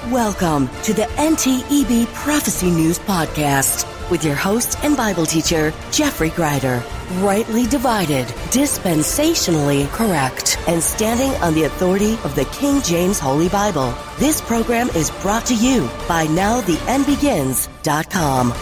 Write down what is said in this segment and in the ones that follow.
Welcome to the NTEB Prophecy News Podcast with your host and Bible teacher, Jeffrey Greider. Rightly divided, dispensationally correct, and standing on the authority of the King James Holy Bible. This program is brought to you by NowTheEndBegins.com.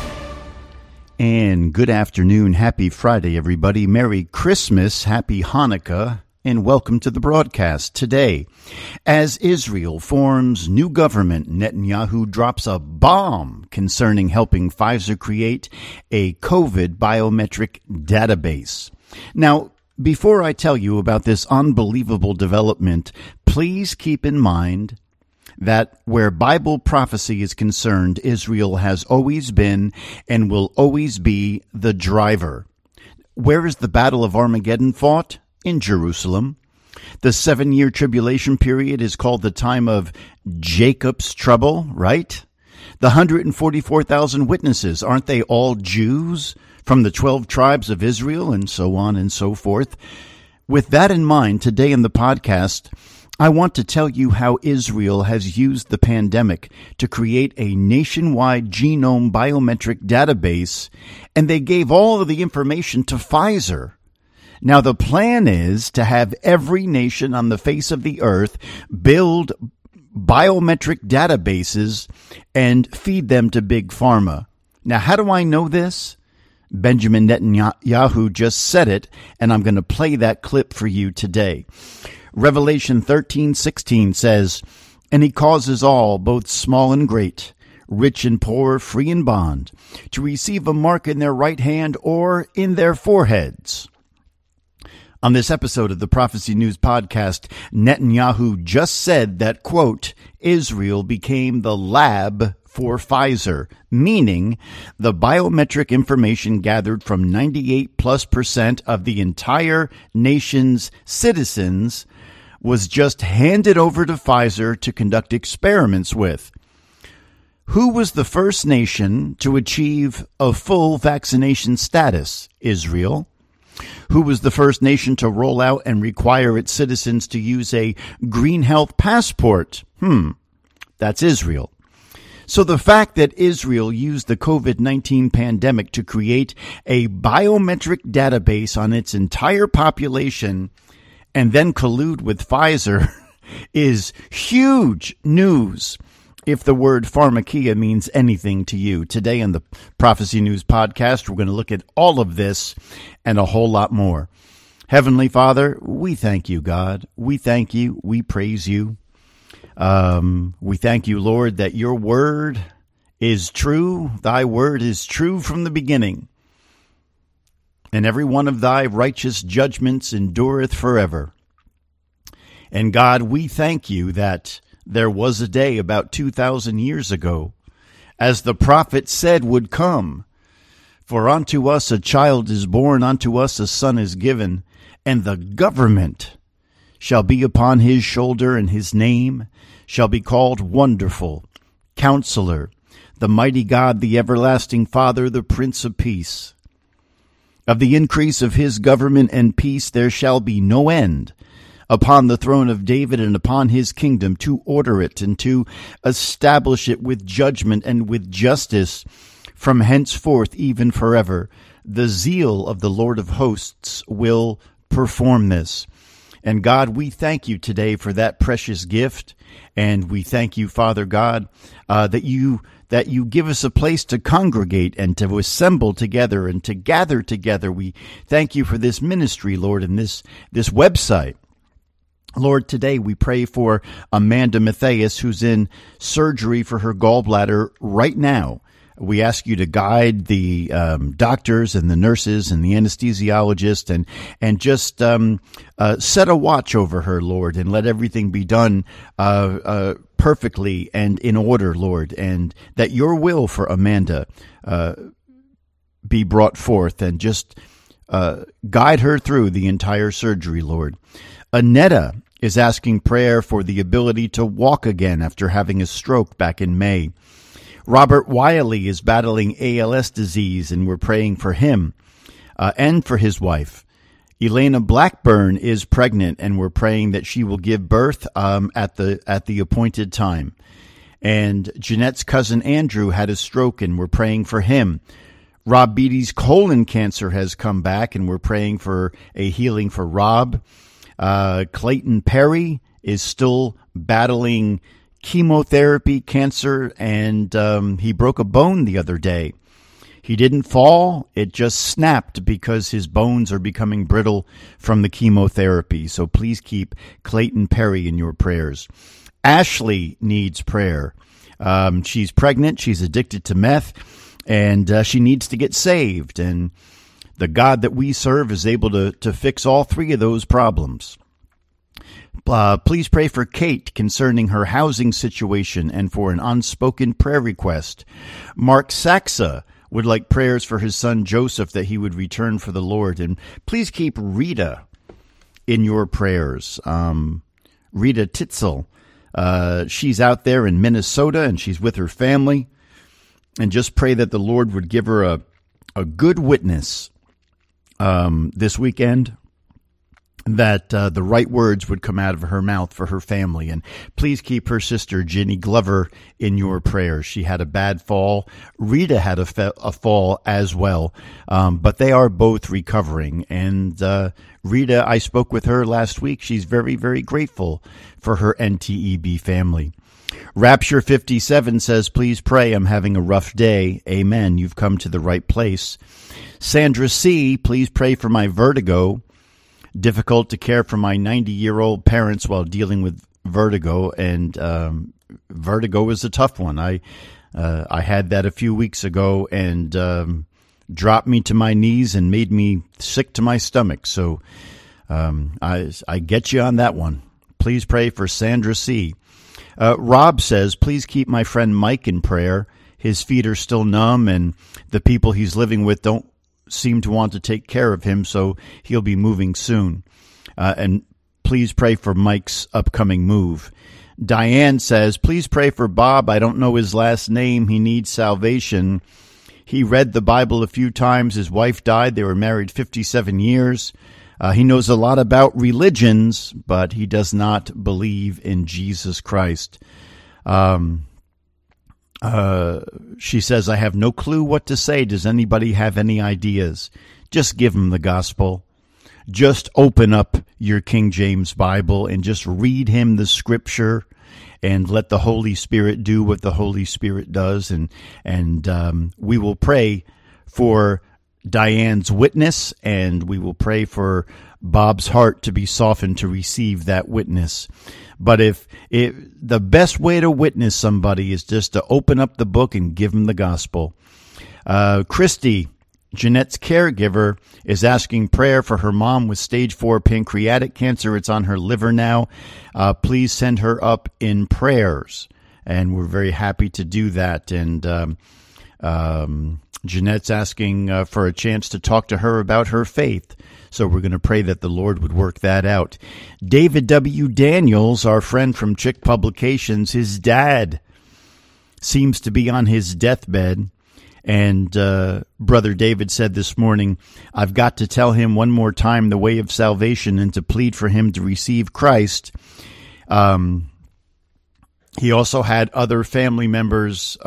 And good afternoon. Happy Friday, everybody. Merry Christmas. Happy Hanukkah. And welcome to the broadcast today. As Israel forms new government, Netanyahu drops a bomb concerning helping Pfizer create a COVID biometric database. Now, before I tell you about this unbelievable development, please keep in mind that where Bible prophecy is concerned, Israel has always been and will always be the driver. Where is the Battle of Armageddon fought? In Jerusalem. The 7-year tribulation period is called the time of Jacob's trouble, right? The 144,000 witnesses, aren't they all Jews from the 12 tribes of Israel, and so on and so forth? With that in mind, today in the podcast, I want to tell you how Israel has used the pandemic to create a nationwide genome biometric database, and they gave all of the information to Pfizer. Now, the plan is to have every nation on the face of the earth build biometric databases and feed them to Big Pharma. Now, how do I know this? Benjamin Netanyahu just said it, and I'm going to play that clip for you today. Revelation 13:16 says, "And he causes all, both small and great, rich and poor, free and bond, to receive a mark in their right hand or in their foreheads." On this episode of the Prophecy News Podcast, Netanyahu just said that, quote, Israel became the lab for Pfizer, meaning the biometric information gathered from 98+% of the entire nation's citizens was just handed over to Pfizer to conduct experiments with. Who was the first nation to achieve a full vaccination status? Israel. Who was the first nation to roll out and require its citizens to use a green health passport? That's Israel. So the fact that Israel used the COVID-19 pandemic to create a biometric database on its entire population and then collude with Pfizer is huge news. If the word pharmakia means anything to you, today on the Prophecy News Podcast, we're going to look at all of this and a whole lot more. Heavenly Father, we thank you, God. We thank you. We praise you. We thank you, Lord, that your word is true. Thy word is true from the beginning. And every one of thy righteous judgments endureth forever. And God, we thank you that there was a day about 2,000 years ago, as the prophet said would come. For unto us a child is born, unto us a son is given, and the government shall be upon his shoulder, and his name shall be called Wonderful, Counselor, the Mighty God, the Everlasting Father, the Prince of Peace. Of the increase of his government and peace there shall be no end, upon the throne of David and upon his kingdom, to order it and to establish it with judgment and with justice from henceforth even forever. The zeal of the Lord of hosts will perform this. And God, we thank you today for that precious gift. And we thank you, Father God, that you give us a place to congregate and to assemble together and to gather together. We thank you for this ministry, Lord, and this website. Lord, today we pray for Amanda Matthias, who's in surgery for her gallbladder right now. We ask you to guide the doctors and the nurses and the anesthesiologist and just set a watch over her, Lord, and let everything be done perfectly and in order, Lord, and that your will for Amanda be brought forth, and just guide her through the entire surgery, Lord. Annetta is asking prayer for the ability to walk again after having a stroke back in May. Robert Wiley is battling ALS disease, and we're praying for him and for his wife. Elena Blackburn is pregnant, and we're praying that she will give birth at the appointed time. And Jeanette's cousin Andrew had a stroke, and we're praying for him. Rob Beatty's colon cancer has come back, and we're praying for a healing for Rob. Clayton Perry is still battling chemotherapy, cancer, and he broke a bone the other day. He didn't fall. It just snapped because his bones are becoming brittle from the chemotherapy. So please keep Clayton Perry in your prayers. Ashley needs prayer. She's pregnant. She's addicted to meth, and she needs to get saved. And the God that we serve is able to fix all three of those problems. Please pray for Kate concerning her housing situation and for an unspoken prayer request. Mark Saxa would like prayers for his son Joseph that he would return for the Lord. And please keep Rita in your prayers. Rita Titzel. She's out there in Minnesota and she's with her family. And just pray that the Lord would give her a good witness this weekend, that the right words would come out of her mouth for her family. And please keep her sister, Ginny Glover, in your prayers. She had a bad fall. Rita had a fall as well, but they are both recovering. And Rita, I spoke with her last week. She's very, very grateful for her NTEB family. Rapture 57 says, please pray. I'm having a rough day. Amen. You've come to the right place. Sandra C., please pray for my vertigo. Difficult to care for my 90-year-old parents while dealing with vertigo, and vertigo is a tough one. I had that a few weeks ago, and dropped me to my knees and made me sick to my stomach. So I get you on that one. Please pray for Sandra C. Rob says, please keep my friend Mike in prayer. His feet are still numb, and the people he's living with don't seem to want to take care of him, so he'll be moving soon. And please pray for Mike's upcoming move. Diane says, please pray for Bob. I don't know his last name. He needs salvation. He read the Bible a few times. His wife died. They were married 57 years. He knows a lot about religions, but he does not believe in Jesus Christ. She says, I have no clue what to say. Does anybody have any ideas? Just give him the gospel. Just open up your King James Bible and just read him the scripture and let the Holy Spirit do what the Holy Spirit does. And we will pray for Diane's witness, and we will pray for Bob's heart to be softened to receive that witness. But if the best way to witness somebody is just to open up the book and give them the gospel. Christy, Jeanette's caregiver, is asking prayer for her mom with stage 4 pancreatic cancer. It's on her liver now. Please send her up in prayers. And we're very happy to do that. And Jeanette's asking for a chance to talk to her about her faith. So we're going to pray that the Lord would work that out. David W. Daniels, our friend from Chick Publications, his dad seems to be on his deathbed. And Brother David said this morning, I've got to tell him one more time the way of salvation and to plead for him to receive Christ. He also had other family members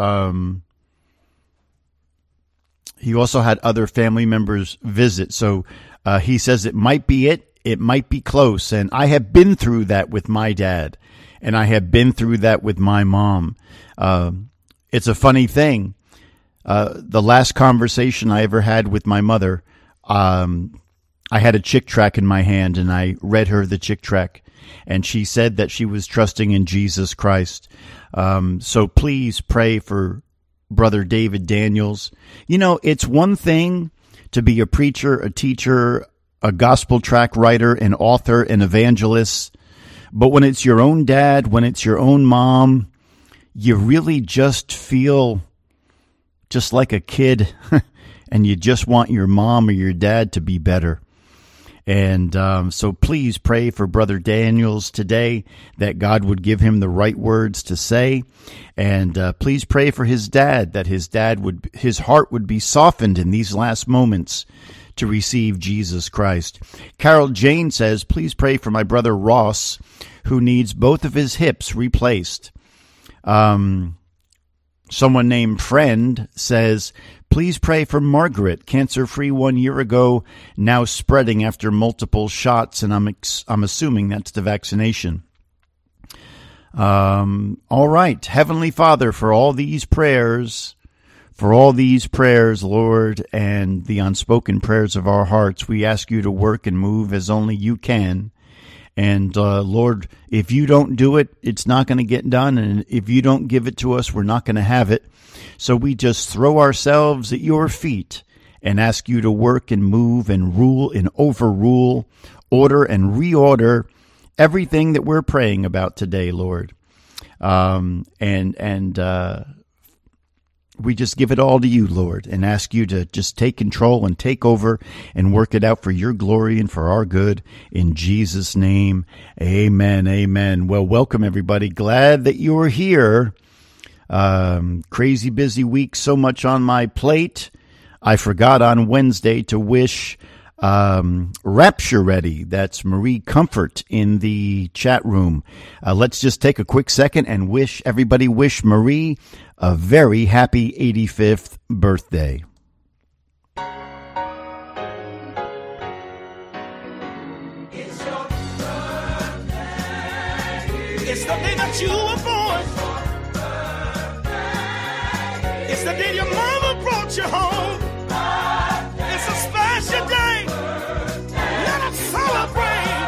visit. So he says it might be it might be close. And I have been through that with my dad, and I have been through that with my mom. It's a funny thing. The last conversation I ever had with my mother, I had a Chick tract in my hand, and I read her the Chick tract, and she said that she was trusting in Jesus Christ. So please pray for Brother David Daniels. You know, it's one thing to be a preacher, a teacher, a gospel tract writer, an author, an evangelist. But when it's your own dad, when it's your own mom, you really just feel just like a kid and you just want your mom or your dad to be better. And so please pray for Brother Daniels today, that God would give him the right words to say. And please pray for his dad, that his heart would be softened in these last moments to receive Jesus Christ. Carol Jane says, please pray for my brother Ross, who needs both of his hips replaced. Someone named Friend says, please pray for Margaret, cancer-free 1 year ago, now spreading after multiple shots, and I'm assuming that's the vaccination. All right. Heavenly Father, for all these prayers, Lord, and the unspoken prayers of our hearts, we ask you to work and move as only you can. And, Lord, if you don't do it, it's not going to get done. And if you don't give it to us, we're not going to have it. So we just throw ourselves at your feet and ask you to work and move and rule and overrule, order and reorder everything that we're praying about today, Lord. We just give it all to you, Lord, and ask you to just take control and take over and work it out for your glory and for our good. In Jesus' name, amen, amen. Well, welcome, everybody. Glad that you're here. Crazy busy week, so much on my plate. I forgot on Wednesday to wish Rapture Ready, that's Marie Comfort, in the chat room. Let's just take a quick second and wish Marie a very happy 85th birthday. It's your birthday. It's the day that you were born. It's the day your mama brought you home. It's a special day. Let us celebrate.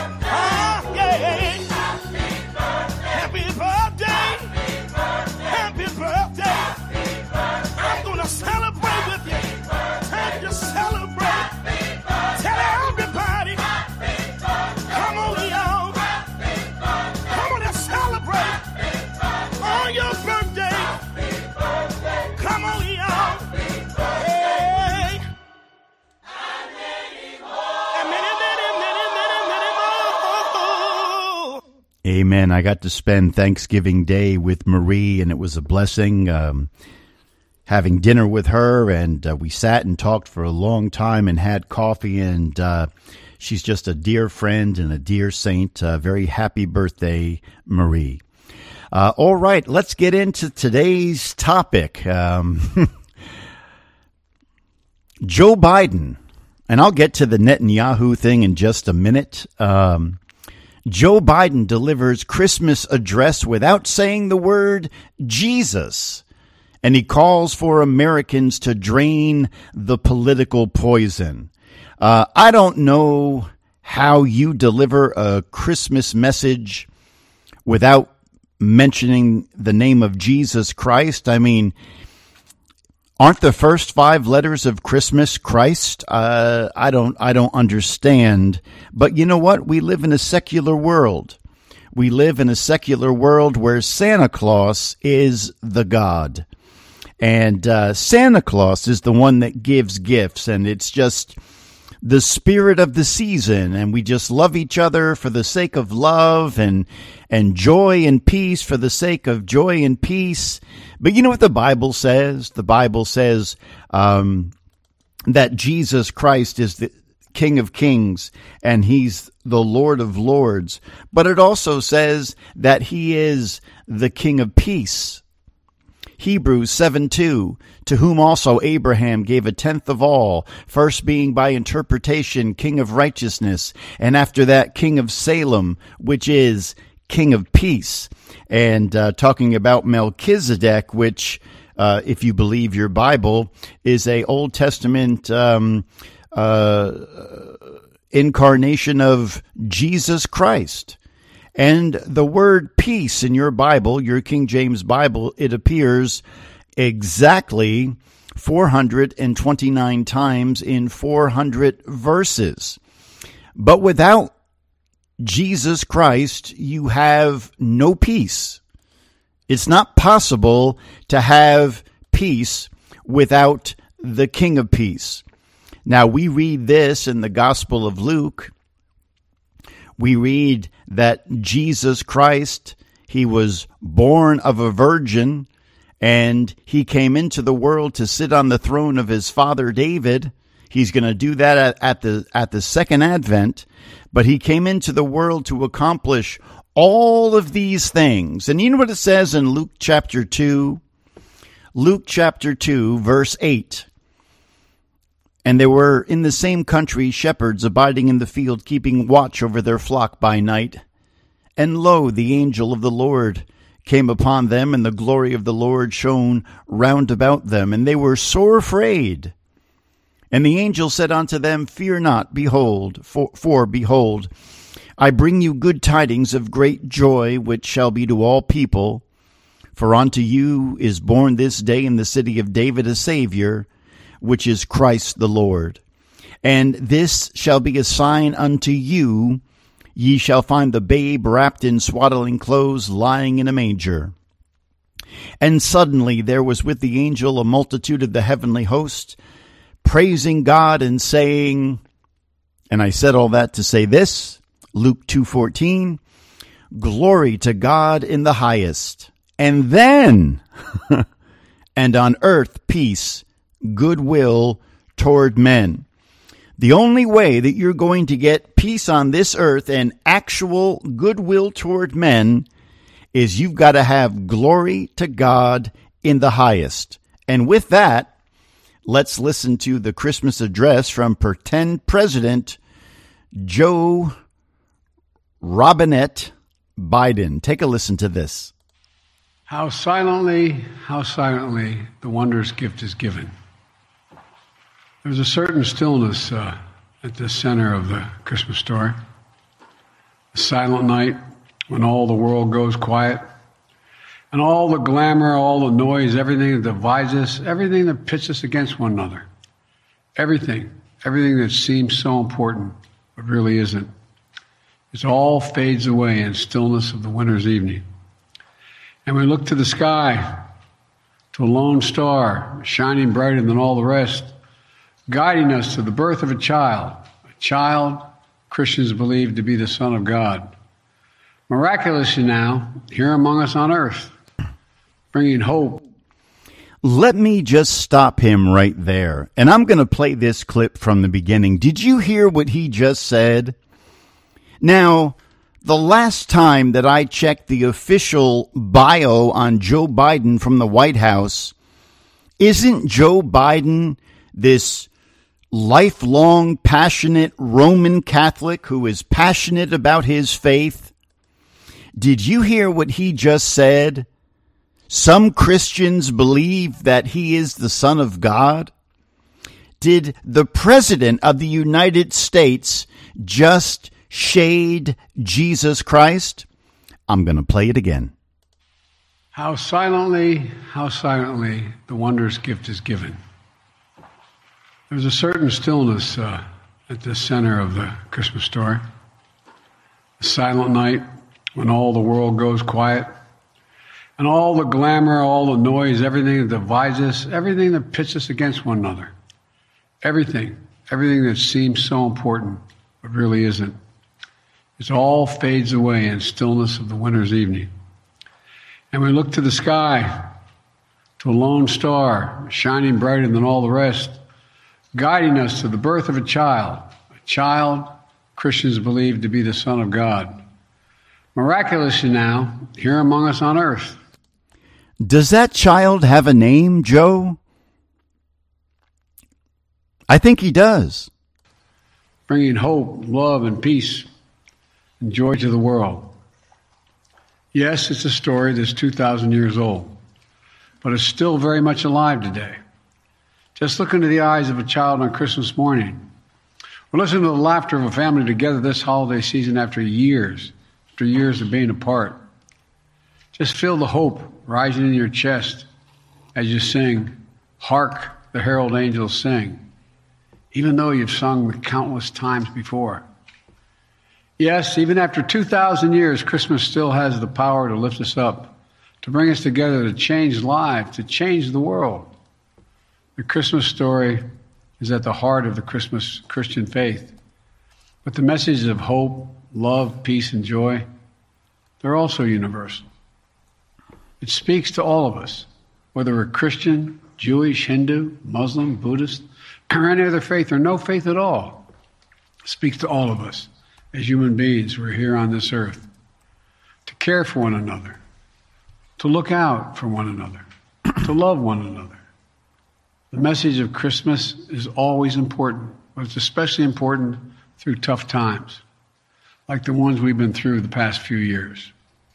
Happy birthday. Happy birthday. I'm going to celebrate with you. Time to celebrate. Tell everybody. Come on, y'all. Come on and celebrate on your birthday. Come on, y'all. Hey. And many more. Amen. I got to spend Thanksgiving Day with Marie, and it was a blessing having dinner with her, and we sat and talked for a long time and had coffee, and she's just a dear friend and a dear saint. Very happy birthday, Marie. All right, let's get into today's topic. Joe Biden, and I'll get to the Netanyahu thing in just a minute. Joe Biden delivers Christmas address without saying the word Jesus, and he calls for Americans to drain the political poison. I don't know how you deliver a Christmas message without mentioning the name of Jesus Christ. I mean, aren't the first 5 letters of Christmas Christ? I don't understand. But you know what? We live in a secular world. We live in a secular world where Santa Claus is the God. And Santa Claus is the one that gives gifts, and it's just the spirit of the season, and we just love each other for the sake of love, and joy and peace for the sake of joy and peace. But you know what the Bible says? The Bible says that Jesus Christ is the King of Kings and he's the Lord of Lords. But it also says that he is the King of Peace. Hebrews 7:2, to whom also Abraham gave 1/10 of all, first being by interpretation King of righteousness, and after that King of Salem, which is King of Peace. And talking about Melchizedek, which, if you believe your Bible, is a Old Testament incarnation of Jesus Christ. And the word peace in your Bible, your King James Bible, it appears exactly 429 times in 400 verses. But without Jesus Christ, you have no peace. It's not possible to have peace without the King of Peace. Now, we read this in the Gospel of Luke. We read that Jesus Christ, he was born of a virgin, and he came into the world to sit on the throne of his father David. He's going to do that at the second advent, but he came into the world to accomplish all of these things. And you know what it says in Luke chapter 2? Luke chapter 2, verse 8. And there were in the same country shepherds abiding in the field, keeping watch over their flock by night. And lo, the angel of the Lord came upon them, and the glory of the Lord shone round about them, and they were sore afraid. And the angel said unto them, Fear not, behold, for behold, I bring you good tidings of great joy, which shall be to all people. For unto you is born this day in the city of David a Savior, which is Christ the Lord. And this shall be a sign unto you, ye shall find the babe wrapped in swaddling clothes, lying in a manger. And suddenly there was with the angel a multitude of the heavenly host, praising God and saying, and I said all that to say this, Luke 2:14, glory to God in the highest. And then, and on earth peace, goodwill toward men. The only way that you're going to get peace on this earth and actual goodwill toward men is you've got to have glory to God in the highest. And with that, let's listen to the Christmas address from pretend President Joe Robinette Biden. Take a listen to this. How silently the wondrous gift is given. There's a certain stillness at the center of the Christmas story. A silent night when all the world goes quiet, and all the glamour, all the noise, everything that divides us, everything that pits us against one another, everything that seems so important but really isn't, it all fades away in stillness of the winter's evening. And we look to the sky, to a lone star, shining brighter than all the rest, guiding us to the birth of a child Christians believe to be the Son of God. Miraculously now, here among us on earth, bringing hope. Let me just stop him right there. And I'm going to play this clip from the beginning. Did you hear what he just said? Now, the last time that I checked the official bio on Joe Biden from the White House, isn't Joe Biden this lifelong, passionate Roman Catholic who is passionate about his faith? Did you hear what he just said? Some Christians believe that he is the Son of God. Did the President of the United States just shade Jesus Christ? I'm going to play it again. How silently the wondrous gift is given. There's a certain stillness at the center of the Christmas story. A silent night when all the world goes quiet, and all the glamour, all the noise, everything that divides us, everything that pits us against one another, everything that seems so important but really isn't, it all fades away in stillness of the winter's evening. And we look to the sky, to a lone star, shining brighter than all the rest, guiding us to the birth of a child Christians believe to be the Son of God. Miraculously now, here among us on earth. Does that child have a name, Joe? I think he does. Bringing hope, love, and peace and joy to the world. Yes, it's a story that's 2,000 years old, but it's still very much alive today. Just look into the eyes of a child on Christmas morning, or listen to the laughter of a family together this holiday season after years of being apart. Just feel the hope rising in your chest as you sing, "Hark the Herald Angels Sing," even though you've sung countless times before. Yes, even after 2,000 years, Christmas still has the power to lift us up, to bring us together, to change lives, to change the world. The Christmas story is at the heart of the Christmas Christian faith. But the messages of hope, love, peace, and joy, they're also universal. It speaks to all of us, whether we're Christian, Jewish, Hindu, Muslim, Buddhist, or any other faith, or no faith at all. It speaks to all of us as human beings who are here on this earth. care for one another, to look out for one another, to love one another. The message of Christmas is always important, but it's especially important through tough times, like the ones we've been through the past few years.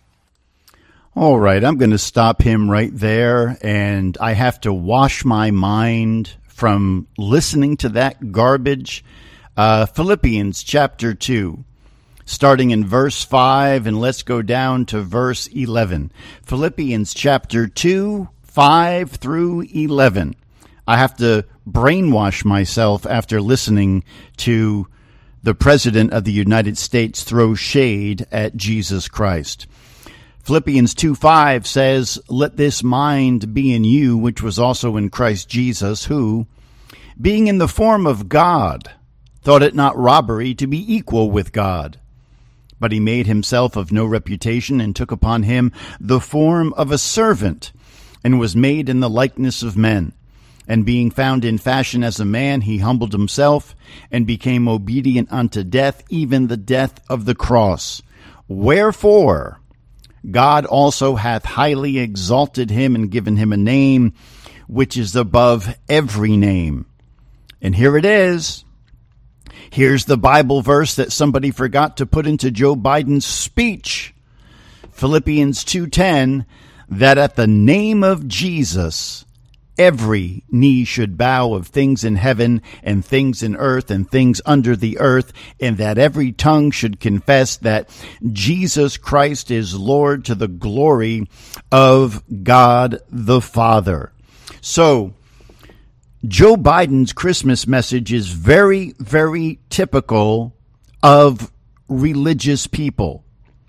All right, I'm going to stop him right there, and I have to wash my mind from listening to that garbage. Philippians chapter 2, starting in verse 5, and let's go down to verse 11. Philippians chapter 2, 5 through 11. I have to brainwash myself after listening to the President of the United States throw shade at Jesus Christ. Philippians 2:5 says, "Let this mind be in you, which was also in Christ Jesus, who, being in the form of God, thought it not robbery to be equal with God. But he made himself of no reputation, and took upon him the form of a servant, and was made in the likeness of men. And being found in fashion as a man, he humbled himself, and became obedient unto death, even the death of the cross. Wherefore God also hath highly exalted him, and given him a name which is above every name." And here it is. Here's the Bible verse that somebody forgot to put into Joe Biden's speech. Philippians 2:10, that at the name of Jesus, every knee should bow, of things in heaven and things in earth and things under the earth, and that every tongue should confess that Jesus Christ is Lord, to the glory of God the Father. So, Joe Biden's Christmas message is very, very typical of religious people.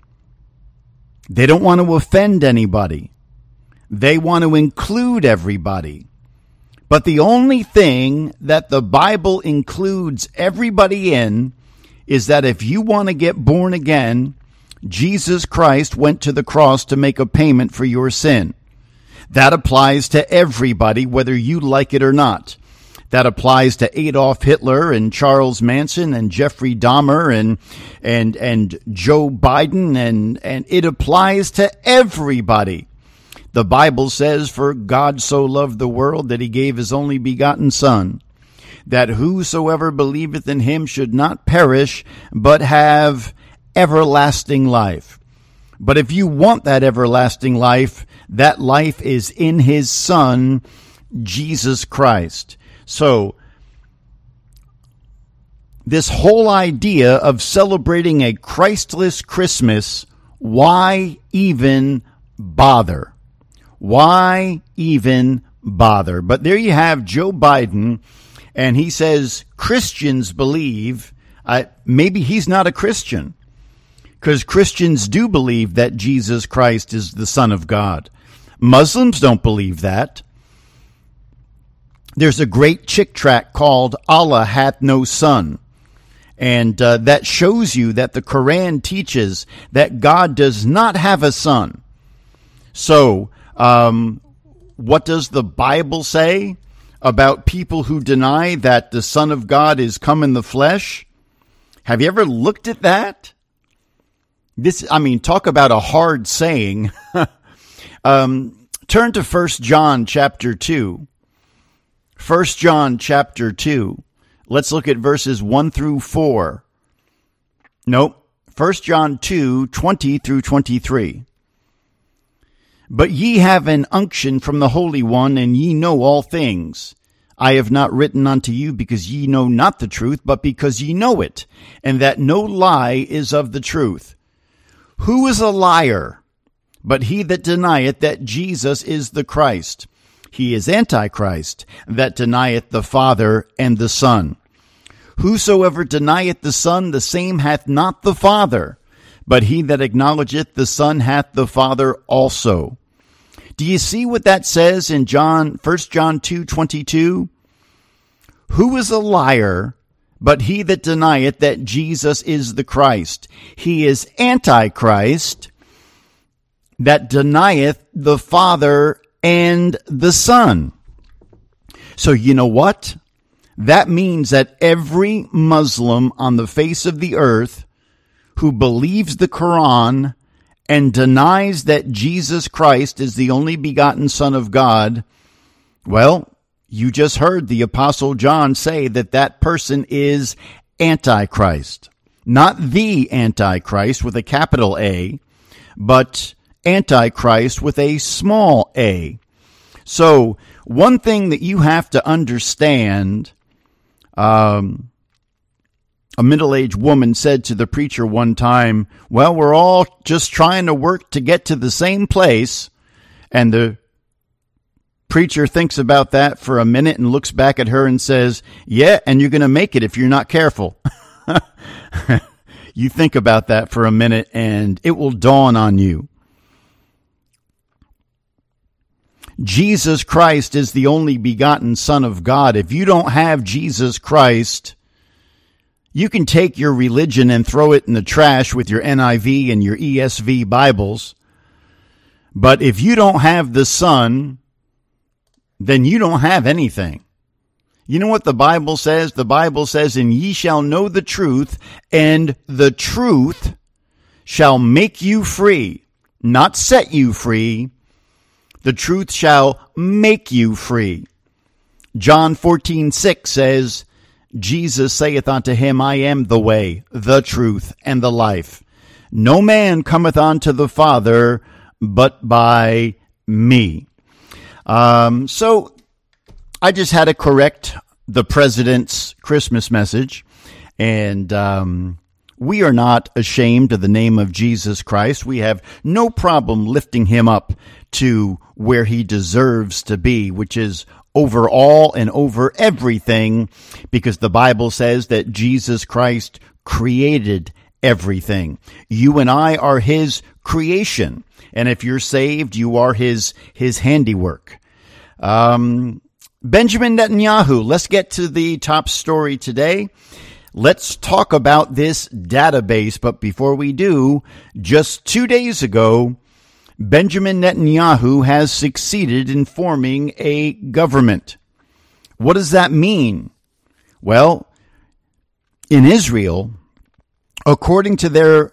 They don't want to offend anybody. They want to include everybody. But the only thing that the Bible includes everybody in is that if you want to get born again, Jesus Christ went to the cross to make a payment for your sin. That applies to everybody, whether you like it or not. That applies to Adolf Hitler and Charles Manson and Jeffrey Dahmer and Joe Biden, and it applies to everybody. The Bible says, "For God so loved the world that he gave his only begotten Son, that whosoever believeth in him should not perish, but have everlasting life." But if you want that everlasting life, that life is in his Son, Jesus Christ. So, this whole idea of celebrating a Christless Christmas, why even bother? Why even bother? But there you have Joe Biden, and he says Christians believe. Maybe he's not a Christian, because Christians do believe that Jesus Christ is the Son of God. Muslims don't believe that. There's a great chick tract called "Allah Hath No Son," and that shows you that the Quran teaches that God does not have a son. So, what does the Bible say about people who deny that the Son of God is come in the flesh? Have you ever looked at that? Talk about a hard saying. Turn to 1 John chapter 2. 1 John chapter 2. Let's look at verses 1 through 4. Nope. 1 John 2, 20 through 23. "But ye have an unction from the Holy One, and ye know all things. I have not written unto you because ye know not the truth, but because ye know it, and that no lie is of the truth. Who is a liar? But he that denieth that Jesus is the Christ. He is Antichrist, that denieth the Father and the Son. Whosoever denieth the Son, the same hath not the Father. But he that acknowledgeth the Son hath the Father also." Do you see what that says in 1 John 2:22? Who is a liar but he that denieth that Jesus is the Christ? He is Antichrist, that denieth the Father and the Son. So you know what? That means that every Muslim on the face of the earth who believes the Quran and denies that Jesus Christ is the only begotten Son of God, well, you just heard the Apostle John say that that person is Antichrist. Not the Antichrist with a capital A, but Antichrist with a small a. So, one thing that you have to understand, a middle-aged woman said to the preacher one time, well, we're all just trying to work to get to the same place. And the preacher thinks about that for a minute and looks back at her and says, yeah, and you're going to make it if you're not careful. You think about that for a minute and it will dawn on you. Jesus Christ is the only begotten Son of God. If you don't have Jesus Christ, you can take your religion and throw it in the trash with your NIV and your ESV Bibles. But if you don't have the Son, then you don't have anything. You know what the Bible says? The Bible says, and ye shall know the truth, and the truth shall make you free, not set you free. The truth shall make you free. John 14:6 says, Jesus saith unto him, I am the way, the truth, and the life. No man cometh unto the Father but by me. So I just had to correct the president's Christmas message, and we are not ashamed of the name of Jesus Christ. We have no problem lifting him up to where he deserves to be, which is over all and over everything, because the Bible says that Jesus Christ created everything. You and I are his creation, and if you're saved, you are his handiwork. Benjamin Netanyahu, let's get to the top story today. Let's talk about this database, but before we do, just 2 days ago, Benjamin Netanyahu has succeeded in forming a government. What does that mean? Well, in Israel, according to their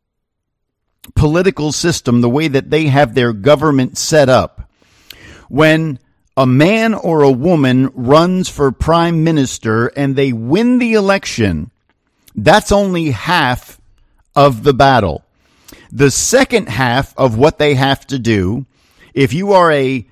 political system, the way that they have their government set up, when a man or a woman runs for prime minister and they win the election, that's only half of the battle. The second half of what they have to do, if you are a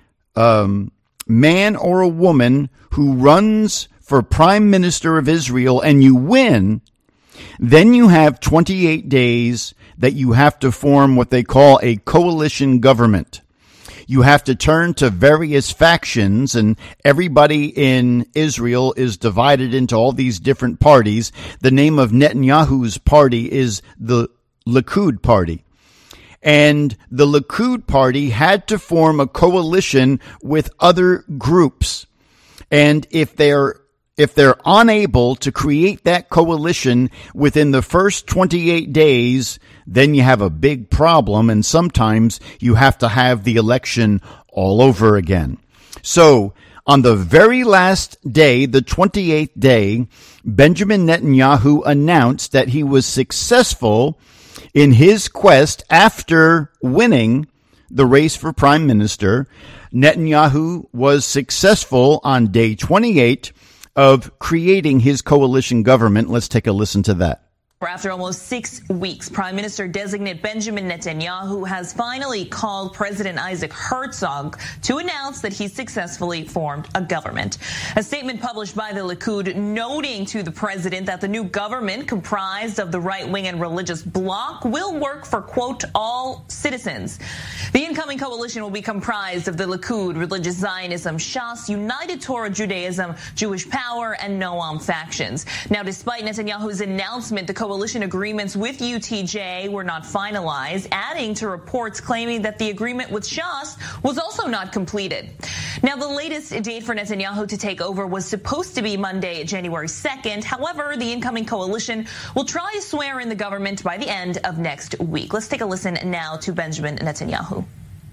man or a woman who runs for prime minister of Israel and you win, then you have 28 days that you have to form what they call a coalition government. You have to turn to various factions, and everybody in Israel is divided into all these different parties. The name of Netanyahu's party is the Likud Party. And the Likud Party had to form a coalition with other groups. And if they're unable to create that coalition within the first 28 days, then you have a big problem, and sometimes you have to have the election all over again. So, on the very last day, the 28th day, Benjamin Netanyahu announced that he was successful in his quest after winning the race for prime minister. Netanyahu was successful on day 28 of creating his coalition government. Let's take a listen to that. After almost 6 weeks, Prime Minister-designate Benjamin Netanyahu has finally called President Isaac Herzog to announce that he successfully formed a government. A statement published by the Likud noting to the president that the new government, comprised of the right-wing and religious bloc, will work for, quote, all citizens. The incoming coalition will be comprised of the Likud, Religious Zionism, Shas, United Torah Judaism, Jewish Power, and Noam factions. Now, despite Netanyahu's announcement, the coalition agreements with UTJ were not finalized, adding to reports claiming that the agreement with Shas was also not completed. Now, the latest date for Netanyahu to take over was supposed to be Monday, January 2nd. However, the incoming coalition will try to swear in the government by the end of next week. Let's take a listen now to Benjamin Netanyahu.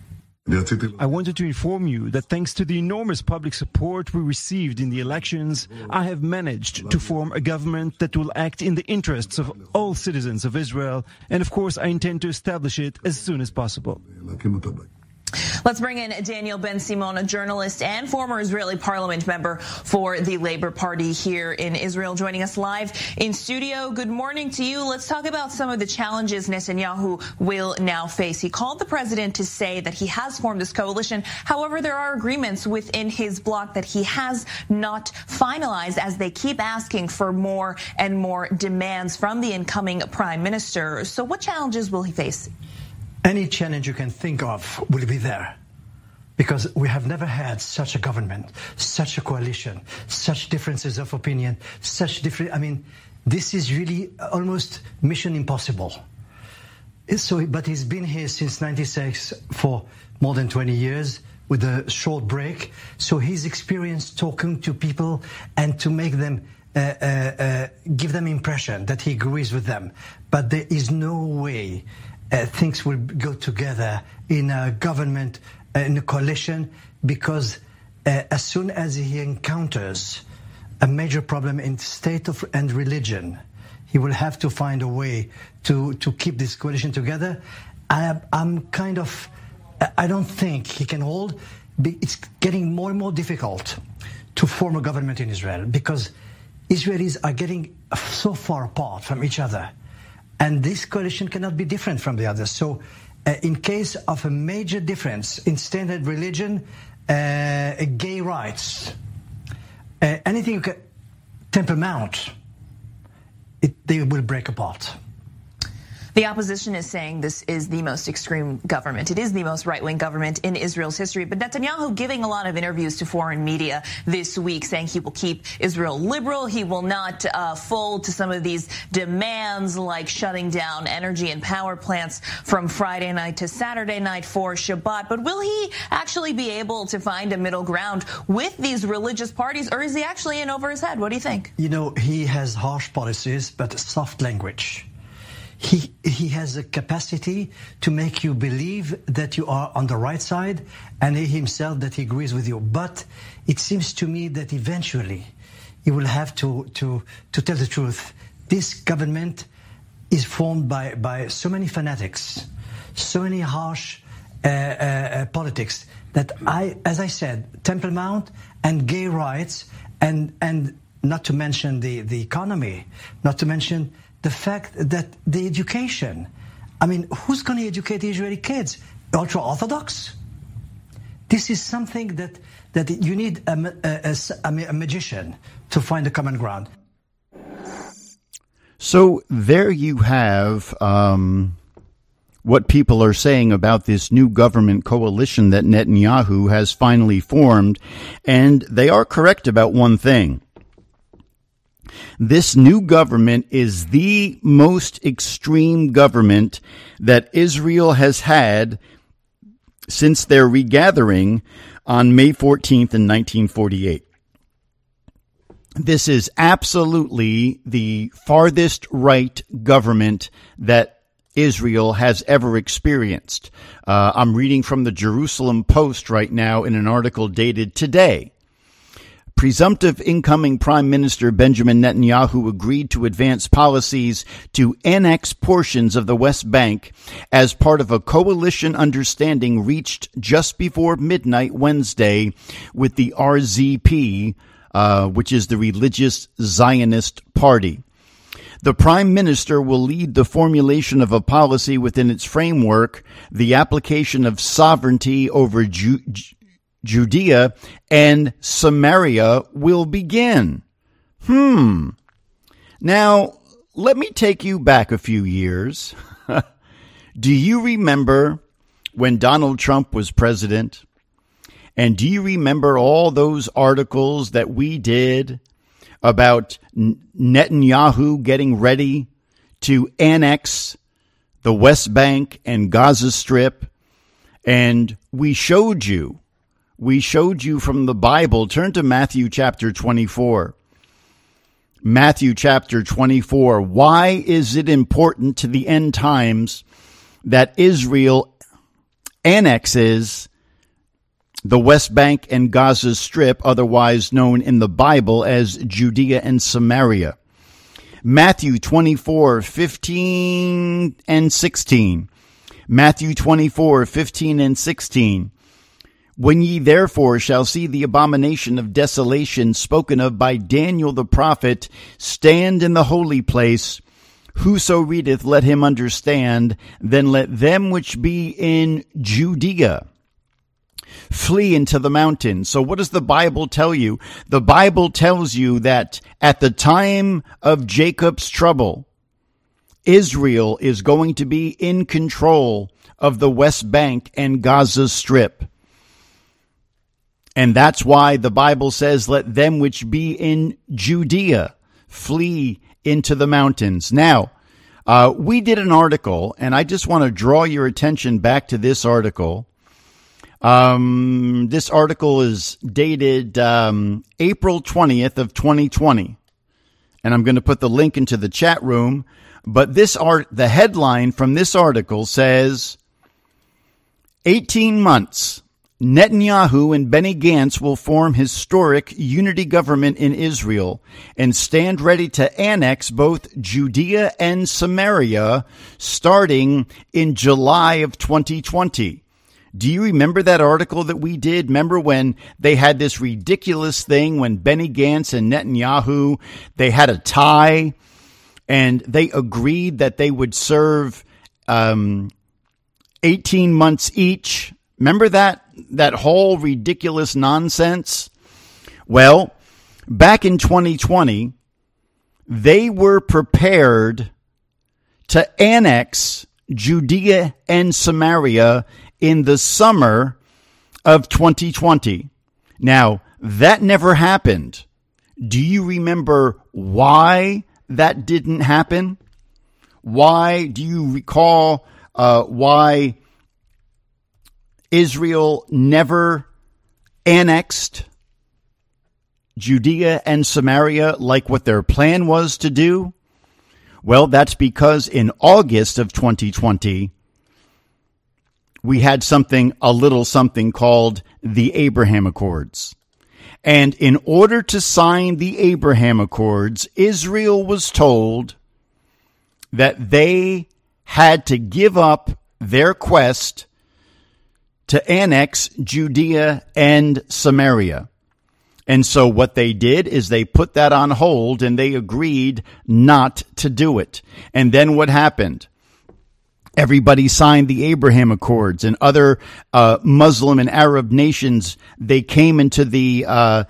I wanted to inform you that thanks to the enormous public support we received in the elections, I have managed to form a government that will act in the interests of all citizens of Israel, and of course I intend to establish it as soon as possible. Let's bring in Daniel Ben-Simon, a journalist and former Israeli parliament member for the Labour Party here in Israel, joining us live in studio. Good morning to you. Let's talk about some of the challenges Netanyahu will now face. He called the president to say that he has formed this coalition. However, there are agreements within his bloc that he has not finalized, as they keep asking for more and more demands from the incoming prime minister. So what challenges will he face? Any challenge you can think of will be there, because we have never had such a government, such a coalition, such differences of opinion, this is really almost mission impossible. But he's been here since 96 for more than 20 years with a short break. So he's experienced talking to people and to make them give them impression that he agrees with them. But there is no way things will go together in a government, in a coalition, because as soon as he encounters a major problem in state and religion, he will have to find a way to keep this coalition together. I don't think he can hold. It's getting more and more difficult to form a government in Israel, because Israelis are getting so far apart from each other. And this coalition cannot be different from the others. So in case of a major difference in state and religion, gay rights, anything you can, Temple Mount, they will break apart. The opposition is saying this is the most extreme government. It is the most right-wing government in Israel's history. But Netanyahu giving a lot of interviews to foreign media this week, saying he will keep Israel liberal. He will not fold to some of these demands, like shutting down energy and power plants from Friday night to Saturday night for Shabbat. But will he actually be able to find a middle ground with these religious parties, or is he actually in over his head? What do you think? You know, he has harsh policies, but soft language. He has a capacity to make you believe that you are on the right side, and he himself that he agrees with you. But it seems to me that eventually he will have to tell the truth. This government is formed by so many fanatics, so many harsh politics, that as I said, Temple Mount and gay rights, and not to mention the economy, not to mention the fact that the education, who's going to educate the Israeli kids? Ultra-Orthodox? This is something that you need a magician to find a common ground. So there you have what people are saying about this new government coalition that Netanyahu has finally formed, and they are correct about one thing. This new government is the most extreme government that Israel has had since their regathering on May 14th in 1948. This is absolutely the farthest right government that Israel has ever experienced. I'm reading from the Jerusalem Post right now in an article dated today. Presumptive incoming Prime Minister Benjamin Netanyahu agreed to advance policies to annex portions of the West Bank as part of a coalition understanding reached just before midnight Wednesday with the RZP, which is the Religious Zionist Party. The Prime Minister will lead the formulation of a policy within its framework, the application of sovereignty over Judea and Samaria will begin. Now, let me take you back a few years. Do you remember when Donald Trump was president? And do you remember all those articles that we did about Netanyahu getting ready to annex the West Bank and Gaza Strip? And we showed you from the Bible. Turn to Matthew chapter 24. Matthew chapter 24. Why is it important to the end times that Israel annexes the West Bank and Gaza Strip, otherwise known in the Bible as Judea and Samaria. Matthew 24:15 and 16. Matthew 24:15 and 16. When ye therefore shall see the abomination of desolation spoken of by Daniel the prophet stand in the holy place, whoso readeth, let him understand. Then let them which be in Judea flee into the mountains. So what does the Bible tell you? The Bible tells you that at the time of Jacob's trouble, Israel is going to be in control of the West Bank and Gaza Strip. And that's why the Bible says, let them which be in Judea flee into the mountains. Now, we did an article, and I just want to draw your attention back to this article. This article is dated April 20th of 2020. And I'm going to put the link into the chat room. But the headline from this article says, 18 months, Netanyahu and Benny Gantz will form historic unity government in Israel and stand ready to annex both Judea and Samaria starting in July of 2020. Do you remember that article that we did? Remember when they had this ridiculous thing when Benny Gantz and Netanyahu, they had a tie and they agreed that they would serve 18 months each? Remember that whole ridiculous nonsense? Well, back in 2020, they were prepared to annex Judea and Samaria in the summer of 2020. Now, that never happened. Do you remember why that didn't happen? Why? Do you recall why Israel never annexed Judea and Samaria like what their plan was to do? Well, that's because in August of 2020, we had a little something called the Abraham Accords. And in order to sign the Abraham Accords, Israel was told that they had to give up their quest to annex Judea and Samaria. And so what they did is they put that on hold and they agreed not to do it. And then what happened? Everybody signed the Abraham Accords, and other Muslim and Arab nations, they came into the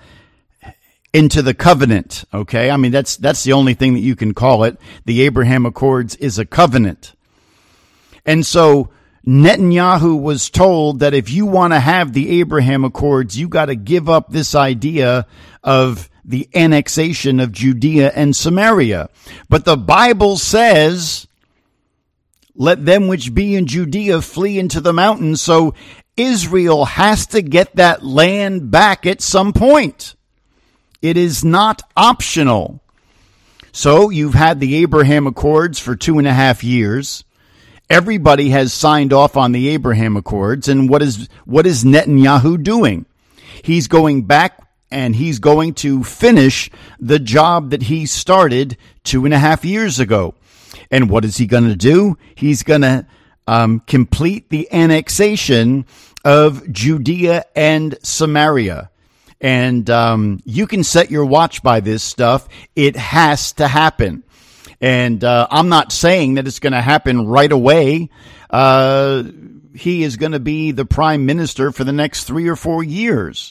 covenant. Okay, I mean that's the only thing that you can call it. The Abraham Accords is a covenant, and so Netanyahu was told that if you want to have the Abraham Accords, you got to give up this idea of the annexation of Judea and Samaria. But the Bible says, let them which be in Judea flee into the mountains. So Israel has to get that land back at some point. It is not optional. So you've had the Abraham Accords for 2.5 years. Everybody has signed off on the Abraham Accords. And what is Netanyahu doing? He's going back and he's going to finish the job that he started 2.5 years ago. And what is he going to do? He's going to complete the annexation of Judea and Samaria. And you can set your watch by this stuff. It has to happen. And I'm not saying that it's going to happen right away. He is going to be the prime minister for the next 3 or 4 years.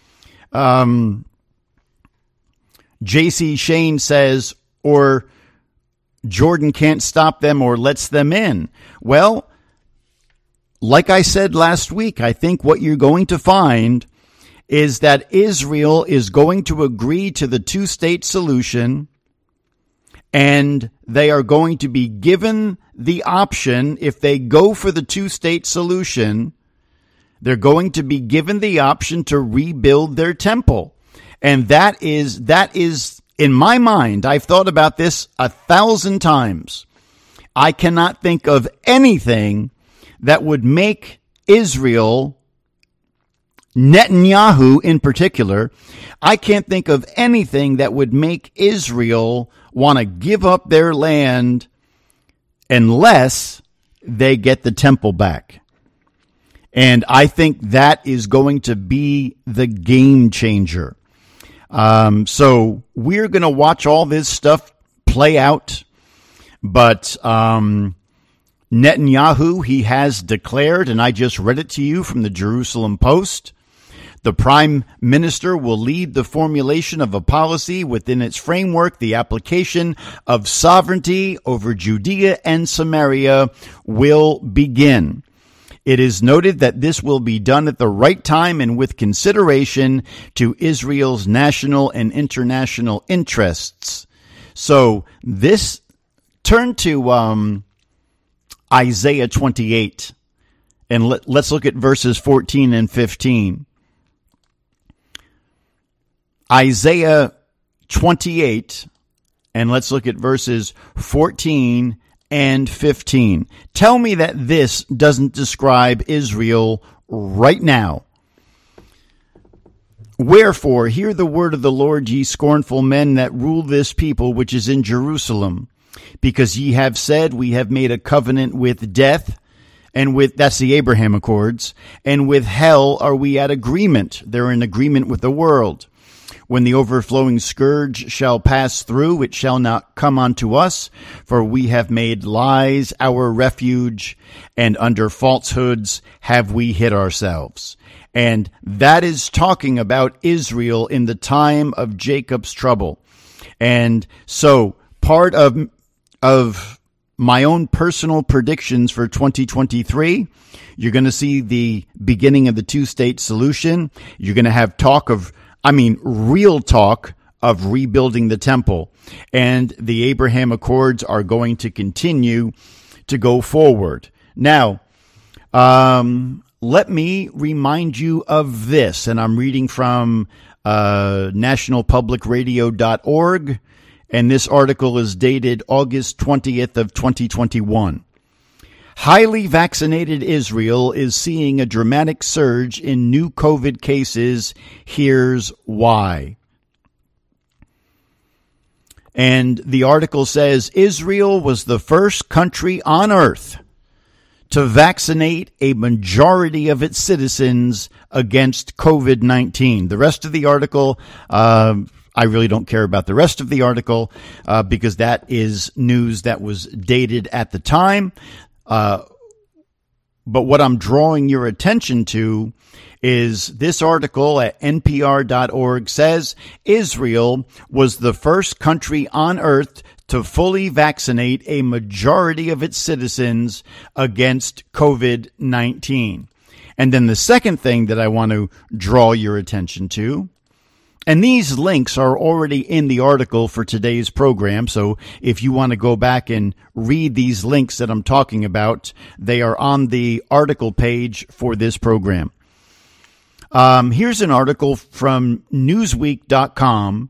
J.C. Shane says, or Jordan can't stop them or lets them in. Well, like I said last week, I think what you're going to find is that Israel is going to agree to the two-state solution, and they are going to be given the option, if they go for the two-state solution, they're going to be given the option to rebuild their temple. And that is, in my mind, I've thought about this 1,000 times. I cannot think of anything that would make Israel Netanyahu in particular, I can't think of anything that would make Israel want to give up their land unless they get the temple back. And I think that is going to be the game changer. So we're going to watch all this stuff play out. But Netanyahu, he has declared, and I just read it to you from the Jerusalem Post, the prime minister will lead the formulation of a policy within its framework. The application of sovereignty over Judea and Samaria will begin. It is noted that this will be done at the right time and with consideration to Israel's national and international interests. So this, turn to Isaiah 28, and let's look at verses 14 and 15. Isaiah 28, and let's look at verses 14 and 15. Tell me that this doesn't describe Israel right now. Wherefore, hear the word of the Lord, ye scornful men that rule this people which is in Jerusalem. Because ye have said, we have made a covenant with death, and with, that's the Abraham Accords, and with hell are we at agreement. They're in agreement with the world. When the overflowing scourge shall pass through, it shall not come unto us, for we have made lies our refuge, and under falsehoods have we hid ourselves. And that is talking about Israel in the time of Jacob's trouble. And so part of my own personal predictions for 2023, you're going to see the beginning of the two-state solution. You're going to have real talk of rebuilding the temple. And the Abraham Accords are going to continue to go forward. Now, let me remind you of this, and I'm reading from nationalpublicradio.org, and this article is dated August 20th of 2021. Highly vaccinated Israel is seeing a dramatic surge in new COVID cases. Here's why. And the article says Israel was the first country on earth to vaccinate a majority of its citizens against COVID-19. The rest of the article, I really don't care about the rest of the article because that is news that was dated at the time. But what I'm drawing your attention to is this article at npr.org says Israel was the first country on earth to fully vaccinate a majority of its citizens against COVID-19. And then the second thing that I want to draw your attention to, and these links are already in the article for today's program, so if you want to go back and read these links that I'm talking about, they are on the article page for this program. Here's an article from Newsweek.com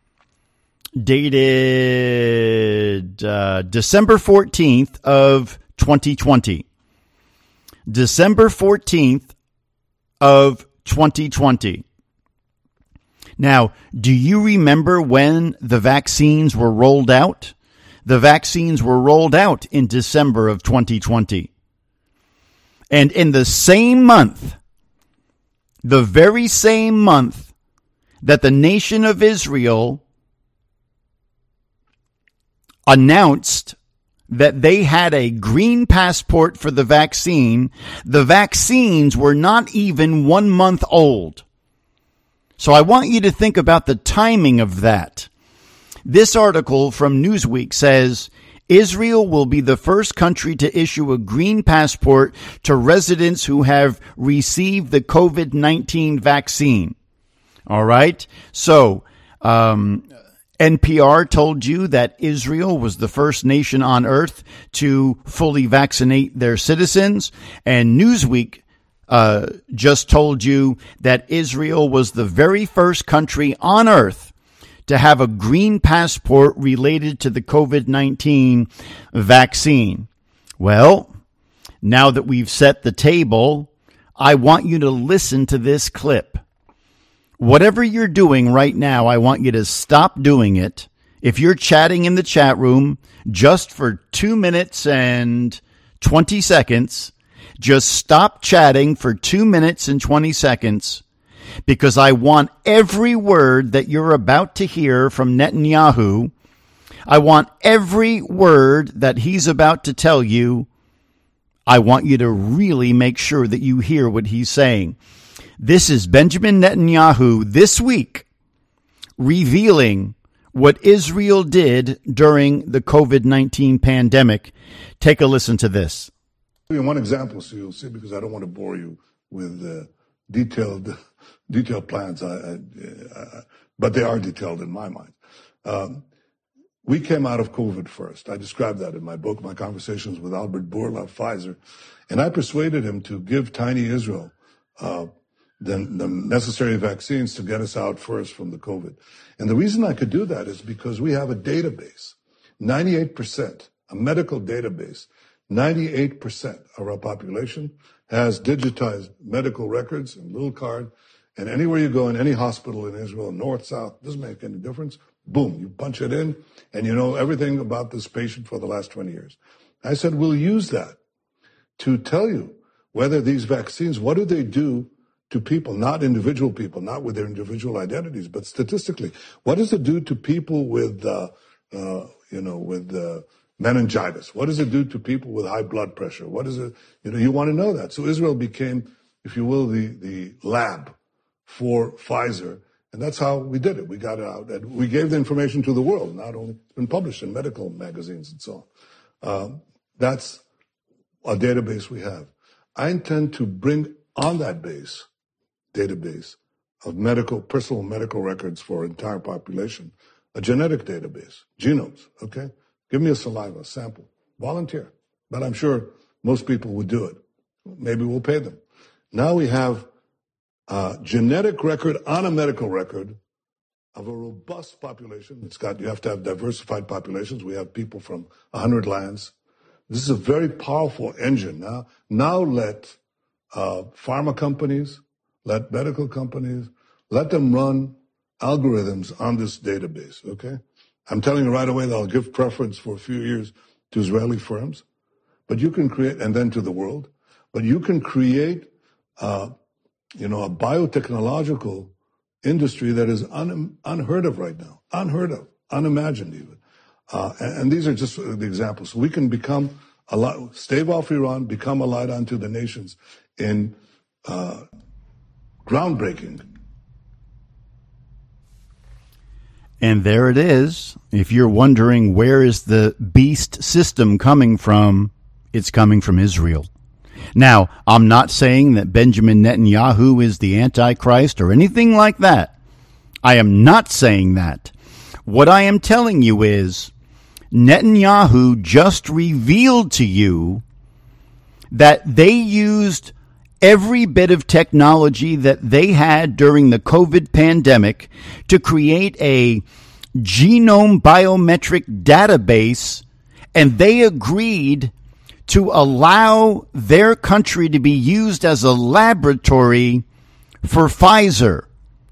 dated December 14th of 2020. December 14th of 2020. Now, do you remember when the vaccines were rolled out? The vaccines were rolled out in December of 2020. And in the same month, the very same month that the nation of Israel announced that they had a green passport for the vaccines were not even 1 month old. So I want you to think about the timing of that. This article from Newsweek says Israel will be the first country to issue a green passport to residents who have received the COVID-19 vaccine. All right. So, NPR told you that Israel was the first nation on earth to fully vaccinate their citizens, and Newsweek just told you that Israel was the very first country on earth to have a green passport related to the COVID-19 vaccine. Well, now that we've set the table, I want you to listen to this clip. Whatever you're doing right now, I want you to stop doing it. If you're chatting in the chat room just for 2 minutes and 20 seconds, just stop chatting for 2 minutes and 20 seconds, because I want every word that you're about to hear from Netanyahu. I want every word that he's about to tell you. I want you to really make sure that you hear what he's saying. This is Benjamin Netanyahu this week revealing what Israel did during the COVID-19 pandemic. Take a listen to this. One example, so you'll see, because I don't want to bore you with detailed plans, but they are detailed in my mind. We came out of COVID first. I described that in my book, my conversations with Albert Bourla of Pfizer, and I persuaded him to give tiny Israel the necessary vaccines to get us out first from the COVID. And the reason I could do that is because we have a database, 98%, a medical database, 98% of our population has digitized medical records and little card. And anywhere you go in any hospital in Israel, north, south, doesn't make any difference. Boom, you punch it in and you know everything about this patient for the last 20 years. I said, we'll use that to tell you whether these vaccines, what do they do to people, not individual people, not with their individual identities, but statistically, what does it do to people with, meningitis? What does it do to people with high blood pressure? What is it? You want to know that. So Israel became, if you will, the lab for Pfizer. And that's how we did it. We got it out and we gave the information to the world. Not only it's been published in medical magazines and so on. That's a database we have. I intend to bring on that database of personal medical records for entire population, a genetic database, genomes, okay? Give me a saliva sample, volunteer. But I'm sure most people would do it. Maybe we'll pay them. Now we have a genetic record on a medical record of a robust population. You have to have diversified populations. We have people from 100 lands. This is a very powerful engine. Now let pharma companies, let medical companies, let them run algorithms on this database, okay? I'm telling you right away that I'll give preference for a few years to Israeli firms, but you can create, and then to the world, but you can create, a biotechnological industry that is unheard of right now, unimagined even. And these are just the examples. So we can become stave off Iran, become a light unto the nations in groundbreaking. And there it is. If you're wondering where is the beast system coming from, it's coming from Israel. Now, I'm not saying that Benjamin Netanyahu is the Antichrist or anything like that. I am not saying that. What I am telling you is Netanyahu just revealed to you that they used every bit of technology that they had during the COVID pandemic to create a genome biometric database, and they agreed to allow their country to be used as a laboratory for Pfizer.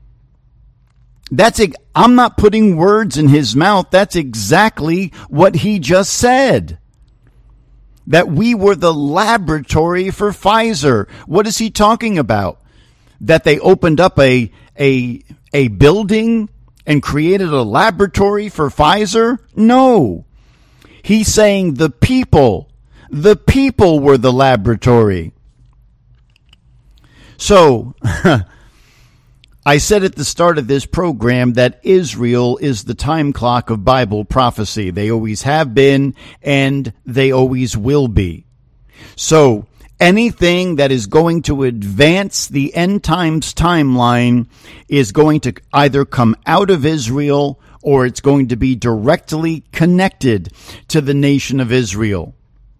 I'm not putting words in his mouth. That's exactly what he just said. That we were the laboratory for Pfizer. What is he talking about? That they opened up a building and created a laboratory for Pfizer? No. He's saying the people were the laboratory. So, I said at the start of this program that Israel is the time clock of Bible prophecy. They always have been, and they always will be. So, anything that is going to advance the end times timeline is going to either come out of Israel or it's going to be directly connected to the nation of Israel.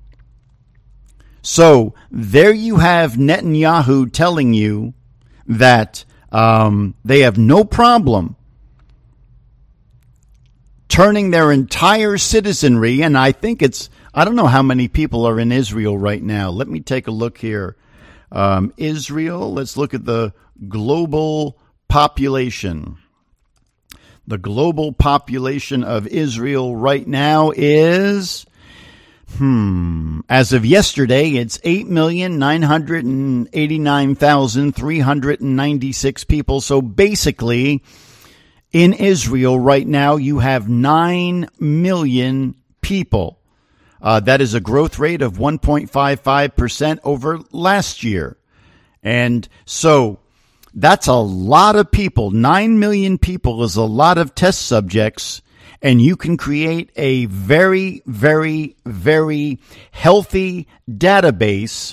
So, there you have Netanyahu telling you that they have no problem turning their entire citizenry, and I think I don't know how many people are in Israel right now. Let me take a look here. Israel, let's look at the global population. The global population of Israel right now is, as of yesterday, it's 8,989,396 people. So basically, in Israel right now, you have 9 million people. That is a growth rate of 1.55% over last year. And so that's a lot of people. 9 million people is a lot of test subjects, and you can create a very, very, very healthy database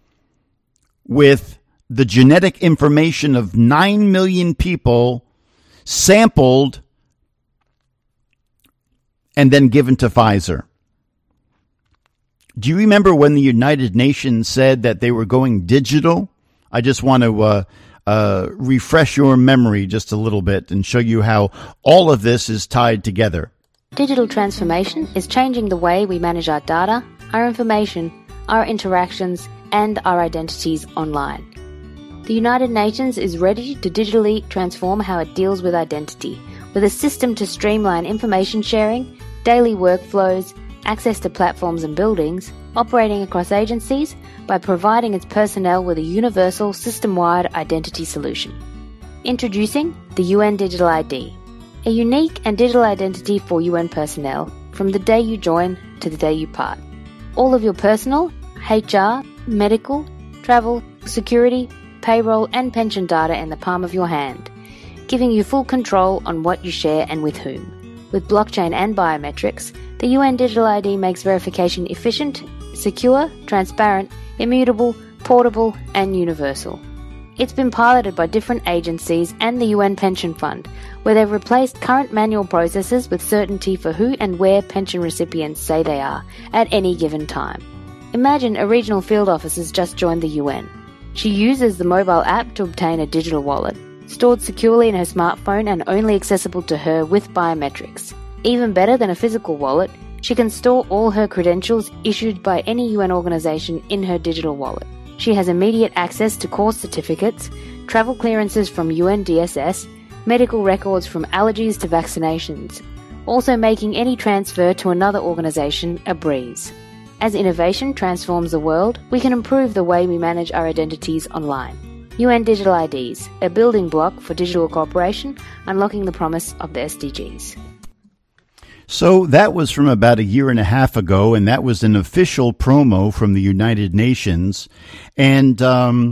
with the genetic information of 9 million people sampled and then given to Pfizer. Do you remember when the United Nations said that they were going digital? I just want to refresh your memory just a little bit and show you how all of this is tied together. Digital transformation is changing the way we manage our data, our information, our interactions, and our identities online. The United Nations is ready to digitally transform how it deals with identity, with a system to streamline information sharing, daily workflows, access to platforms and buildings, operating across agencies, by providing its personnel with a universal system-wide identity solution. Introducing the UN Digital ID, a unique and digital identity for UN personnel from the day you join to the day you part. All of your personal, HR, medical, travel, security, payroll and pension data in the palm of your hand, giving you full control on what you share and with whom. With blockchain and biometrics, the UN Digital ID makes verification efficient, secure, transparent, immutable, portable, and universal. It's been piloted by different agencies and the UN Pension Fund, where they've replaced current manual processes with certainty for who and where pension recipients say they are at any given time. Imagine a regional field office has just joined the UN. She uses the mobile app to obtain a digital wallet, stored securely in her smartphone and only accessible to her with biometrics. Even better than a physical wallet, she can store all her credentials issued by any UN organisation in her digital wallet. She has immediate access to course certificates, travel clearances from UNDSS, medical records from allergies to vaccinations, also making any transfer to another organisation a breeze. As innovation transforms the world, we can improve the way we manage our identities online. UN Digital IDs, a building block for digital cooperation, unlocking the promise of the SDGs. So that was from about a year and a half ago, and that was an official promo from the United Nations. And the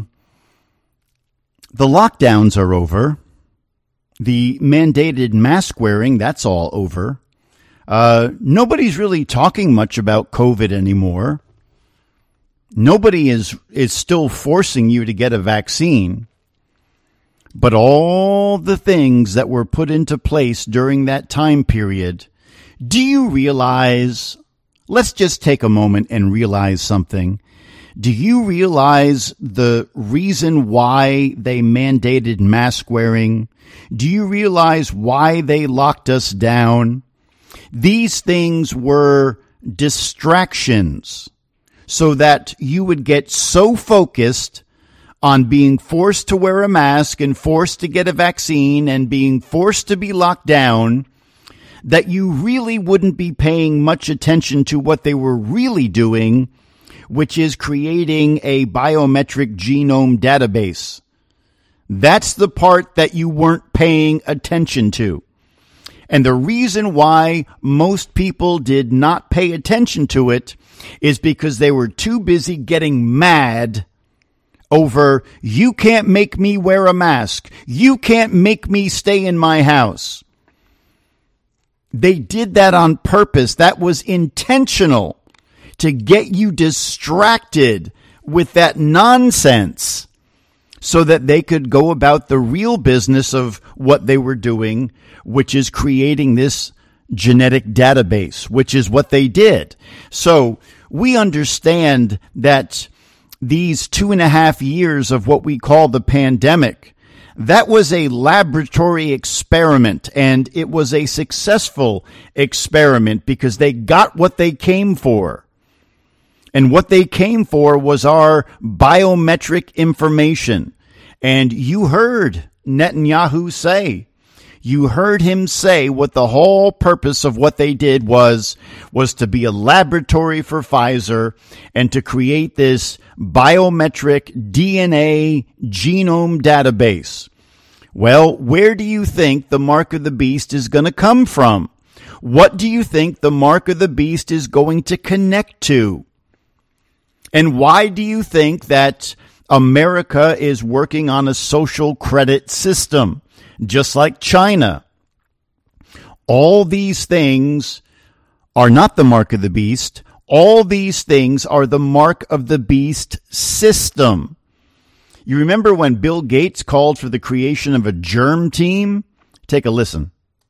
lockdowns are over. The mandated mask wearing, that's all over. Nobody's really talking much about COVID anymore. Nobody is still forcing you to get a vaccine. But all the things that were put into place during that time period, do you realize, let's just take a moment and realize something. Do you realize the reason why they mandated mask wearing? Do you realize why they locked us down? These things were distractions so that you would get so focused on being forced to wear a mask and forced to get a vaccine and being forced to be locked down that you really wouldn't be paying much attention to what they were really doing, which is creating a biometric genome database. That's the part that you weren't paying attention to. And the reason why most people did not pay attention to it is because they were too busy getting mad over, you can't make me wear a mask. You can't make me stay in my house. They did that on purpose. That was intentional to get you distracted with that nonsense so that they could go about the real business of what they were doing, which is creating this genetic database, which is what they did. So we understand that these 2.5 years of what we call the pandemic, that was a laboratory experiment, and it was a successful experiment because they got what they came for. And what they came for was our biometric information. And you heard Netanyahu say, what the whole purpose of what they did was to be a laboratory for Pfizer and to create this biometric DNA genome database. Well, where do you think the mark of the beast is going to come from? What do you think the mark of the beast is going to connect to? And why do you think that America is working on a social credit system, just like China? All these things are not the mark of the beast. All these things are the mark of the beast system. You remember when Bill Gates called for the creation of a germ team? Take a listen.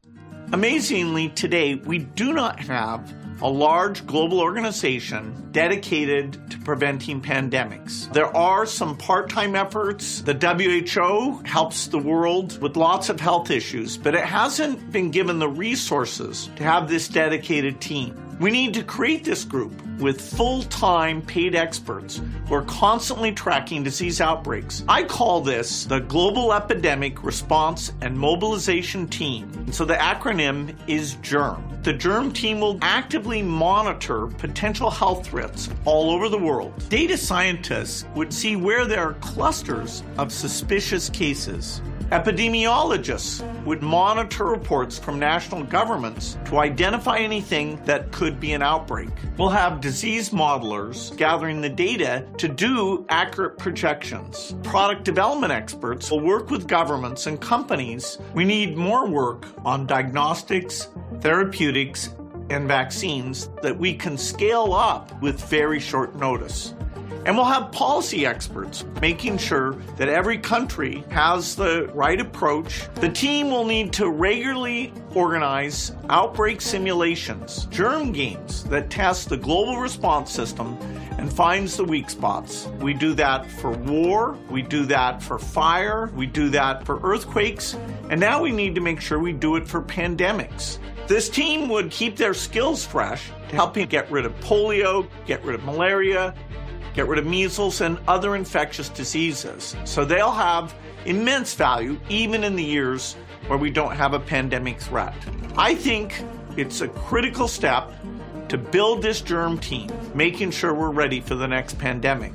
Amazingly, today, we do not have a large global organization dedicated to preventing pandemics. There are some part-time efforts. The WHO helps the world with lots of health issues, but it hasn't been given the resources to have this dedicated team. We need to create this group with full-time paid experts who are constantly tracking disease outbreaks. I call this the Global Epidemic Response and Mobilization Team. And so the acronym is GERM. The GERM team will actively monitor potential health threats all over the world. Data scientists would see where there are clusters of suspicious cases. Epidemiologists would monitor reports from national governments to identify anything that could be an outbreak. We'll have disease modelers gathering the data to do accurate projections. Product development experts will work with governments and companies. We need more work on diagnostics, therapeutics, and vaccines that we can scale up with very short notice. And we'll have policy experts making sure that every country has the right approach. The team will need to regularly organize outbreak simulations, germ games that test the global response system and finds the weak spots. We do that for war, we do that for fire, we do that for earthquakes, and now we need to make sure we do it for pandemics. This team would keep their skills fresh to help you get rid of polio, get rid of malaria, get rid of measles and other infectious diseases. So they'll have immense value even in the years where we don't have a pandemic threat. I think it's a critical step to build this germ team, making sure we're ready for the next pandemic.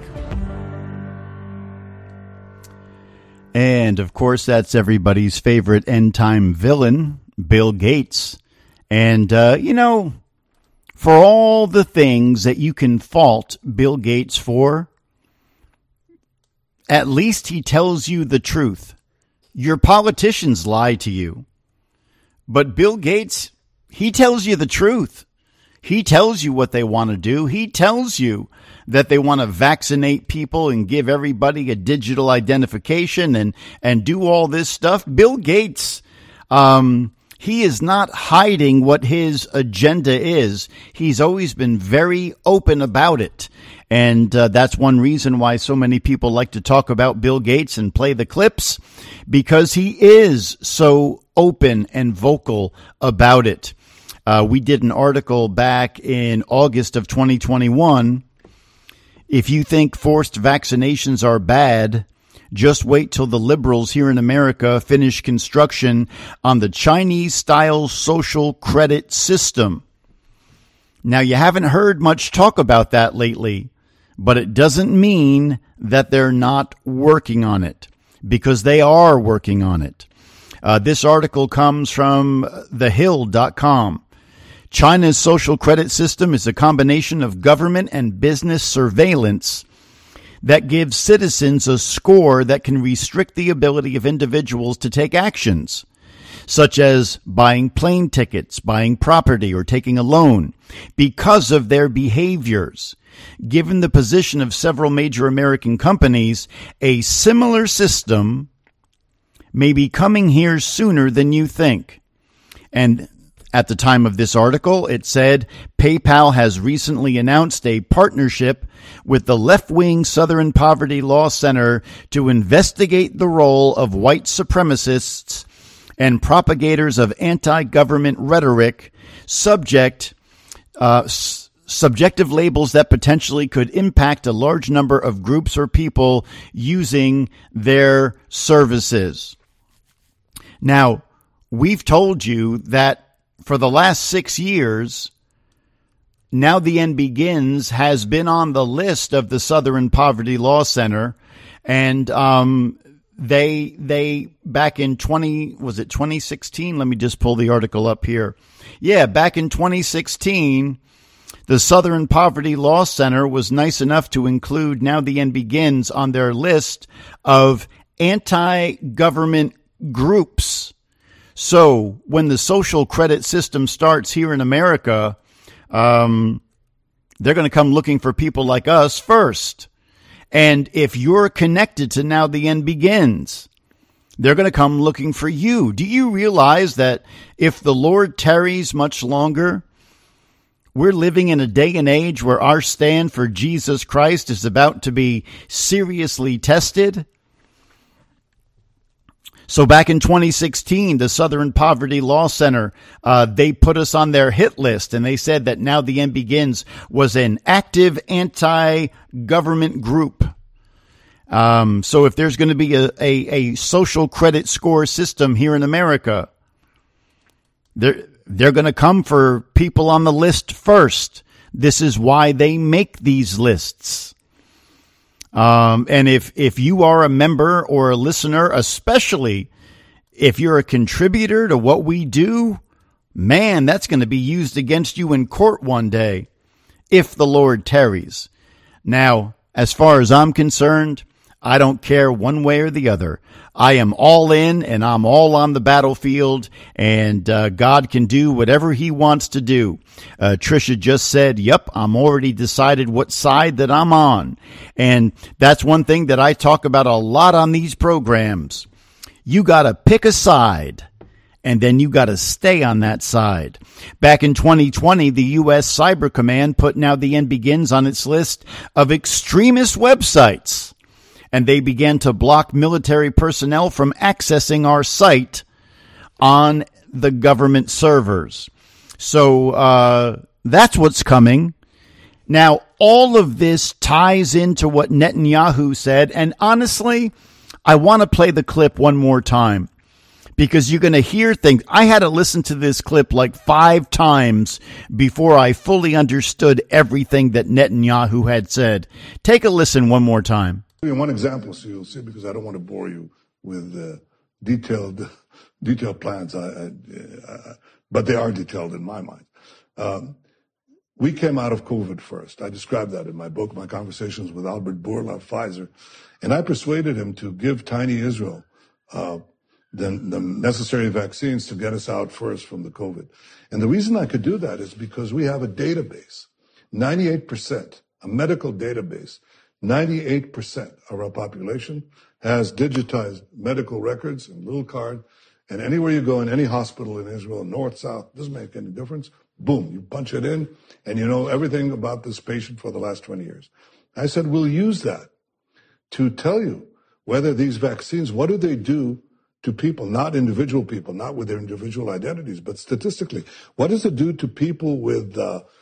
And of course, that's everybody's favorite end-time villain, Bill Gates. And, for all the things that you can fault Bill Gates for, at least he tells you the truth. Your politicians lie to you. But Bill Gates, he tells you the truth. He tells you what they want to do. He tells you that they want to vaccinate people and give everybody a digital identification and do all this stuff. Bill Gates, he is not hiding what his agenda is. He's always been very open about it. And that's one reason why so many people like to talk about Bill Gates and play the clips, because he is so open and vocal about it. We did an article back in August of 2021. If you think forced vaccinations are bad, just wait till the liberals here in America finish construction on the Chinese-style social credit system. Now, you haven't heard much talk about that lately, but it doesn't mean that they're not working on it, because they are working on it. This article comes from thehill.com. China's social credit system is a combination of government and business surveillance that gives citizens a score that can restrict the ability of individuals to take actions, such as buying plane tickets, buying property, or taking a loan, because of their behaviors. Given the position of several major American companies, a similar system may be coming here sooner than you think. And at the time of this article, it said PayPal has recently announced a partnership with the left-wing Southern Poverty Law Center to investigate the role of white supremacists and propagators of anti-government rhetoric subject subjective labels that potentially could impact a large number of groups or people using their services. Now, we've told you that for the last 6 years, Now the End Begins has been on the list of the Southern Poverty Law Center, and they back in 2016? Let me just pull the article up here. Yeah, back in 2016, the Southern Poverty Law Center was nice enough to include Now the End Begins on their list of anti-government groups. So when the social credit system starts here in America, they're going to come looking for people like us first. And if you're connected to Now the End Begins, they're going to come looking for you. Do you realize that if the Lord tarries much longer, we're living in a day and age where our stand for Jesus Christ is about to be seriously tested? So back in 2016, the Southern Poverty Law Center, they put us on their hit list, and they said that Now the End Begins was an active anti-government group. So if there's going to be a social credit score system here in America, they're going to come for people on the list first. This is why they make these lists. And if you are a member or a listener, especially if you're a contributor to what we do, man, that's going to be used against you in court one day if the Lord tarries. Now, as far as I'm concerned, I don't care one way or the other. I am all in and I'm all on the battlefield, and God can do whatever he wants to do. Tricia just said, yep, I'm already decided what side that I'm on. And that's one thing that I talk about a lot on these programs. You got to pick a side, and then you got to stay on that side. Back in 2020, the U.S. Cyber Command put Now the End Begins on its list of extremist websites, and they began to block military personnel from accessing our site on the government servers. So that's what's coming. Now, all of this ties into what Netanyahu said, and honestly, I want to play the clip one more time, because you're going to hear things. I had to listen to this clip like 5 times before I fully understood everything that Netanyahu had said. Take a listen one more time. One example, so you'll see, because I don't want to bore you with detailed plans, but they are detailed in my mind. We came out of COVID first. I described that in my book, My Conversations with Albert Bourla of Pfizer, and I persuaded him to give tiny Israel the necessary vaccines to get us out first from the COVID. And the reason I could do that is because we have a database, 98%, a medical database. 98% of our population has digitized medical records and little card, and anywhere you go in any hospital in Israel, north, south, doesn't make any difference. Boom, you punch it in, and you know everything about this patient for the last 20 years. I said, we'll use that to tell you whether these vaccines, what do they do to people, not individual people, not with their individual identities, but statistically. What does it do to people with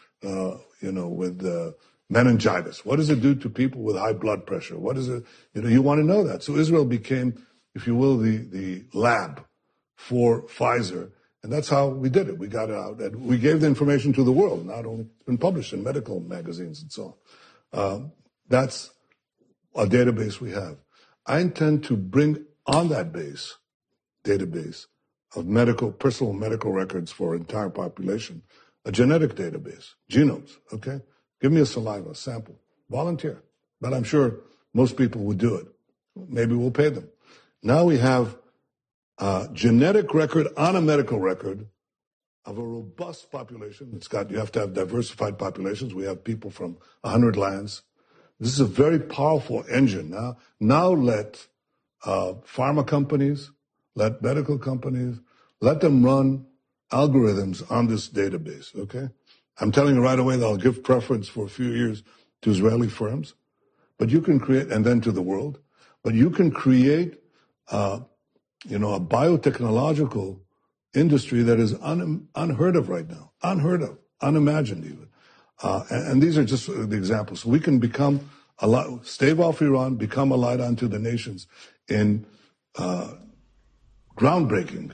meningitis? What does it do to people with high blood pressure? What is it? You want to know that. So Israel became, if you will, the lab for Pfizer. And that's how we did it. We got it out. And we gave the information to the world. Not only, it's been published in medical magazines and so on. That's a database we have. I intend to bring on that database of personal medical records for entire population, a genetic database, genomes, okay? Give me a saliva sample. Volunteer. But I'm sure most people would do it. Maybe we'll pay them. Now we have a genetic record on a medical record of a robust population. You have to have diversified populations. We have people from 100 lands. This is a very powerful engine. Now let pharma companies, let medical companies, let them run algorithms on this database, okay? I'm telling you right away that I'll give preference for a few years to Israeli firms, but you can create, and then to the world, but you can create, a biotechnological industry that is unheard of right now, unheard of, unimagined even. And these are just the examples. We can become a light, stave off Iran, become a light unto the nations in groundbreaking.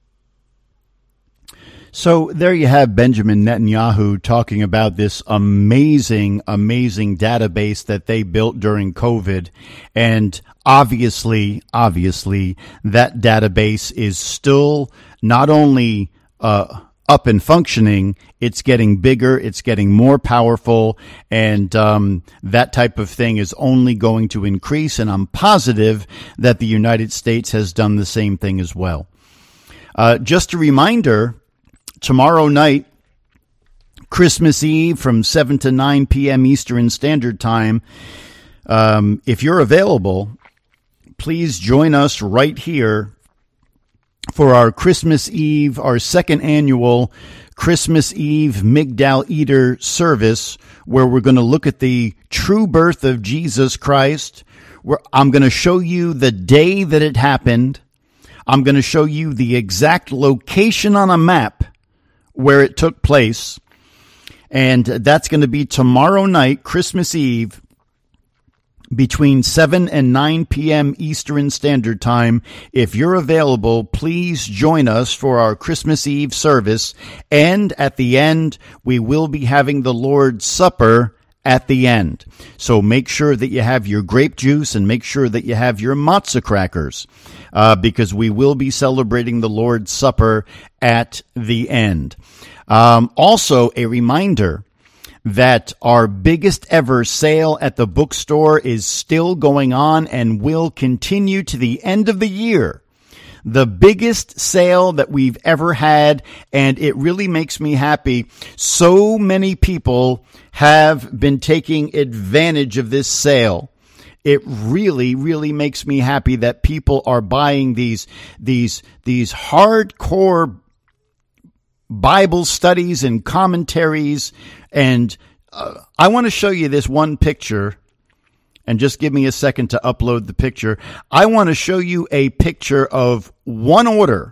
So there you have Benjamin Netanyahu talking about this amazing, amazing database that they built during COVID. And obviously, that database is still not only up and functioning, it's getting bigger, it's getting more powerful, and that type of thing is only going to increase. And I'm positive that the United States has done the same thing as well. Just a reminder, tomorrow night, Christmas Eve from 7 to 9 p.m. Eastern Standard Time, if you're available, please join us right here for our Christmas Eve, our second annual Christmas Eve Migdal Eder service, where we're going to look at the true birth of Jesus Christ. I'm going to show you the day that it happened. I'm going to show you the exact location on a map where it took place. And that's going to be tomorrow night, Christmas Eve, between 7 and 9 p.m. Eastern Standard Time. If you're available, please join us for our Christmas Eve service. And at the end, we will be having the Lord's Supper at the end. So make sure that you have your grape juice and make sure that you have your matzah crackers, because we will be celebrating the Lord's Supper at the end. Also, a reminder that our biggest ever sale at the bookstore is still going on and will continue to the end of the year. The biggest sale that we've ever had, and it really makes me happy. So many people have been taking advantage of this sale. It really, really makes me happy that people are buying these hardcore Bible studies and commentaries. And I want to show you this one picture, and just give me a second to upload the picture. I want to show you a picture of one order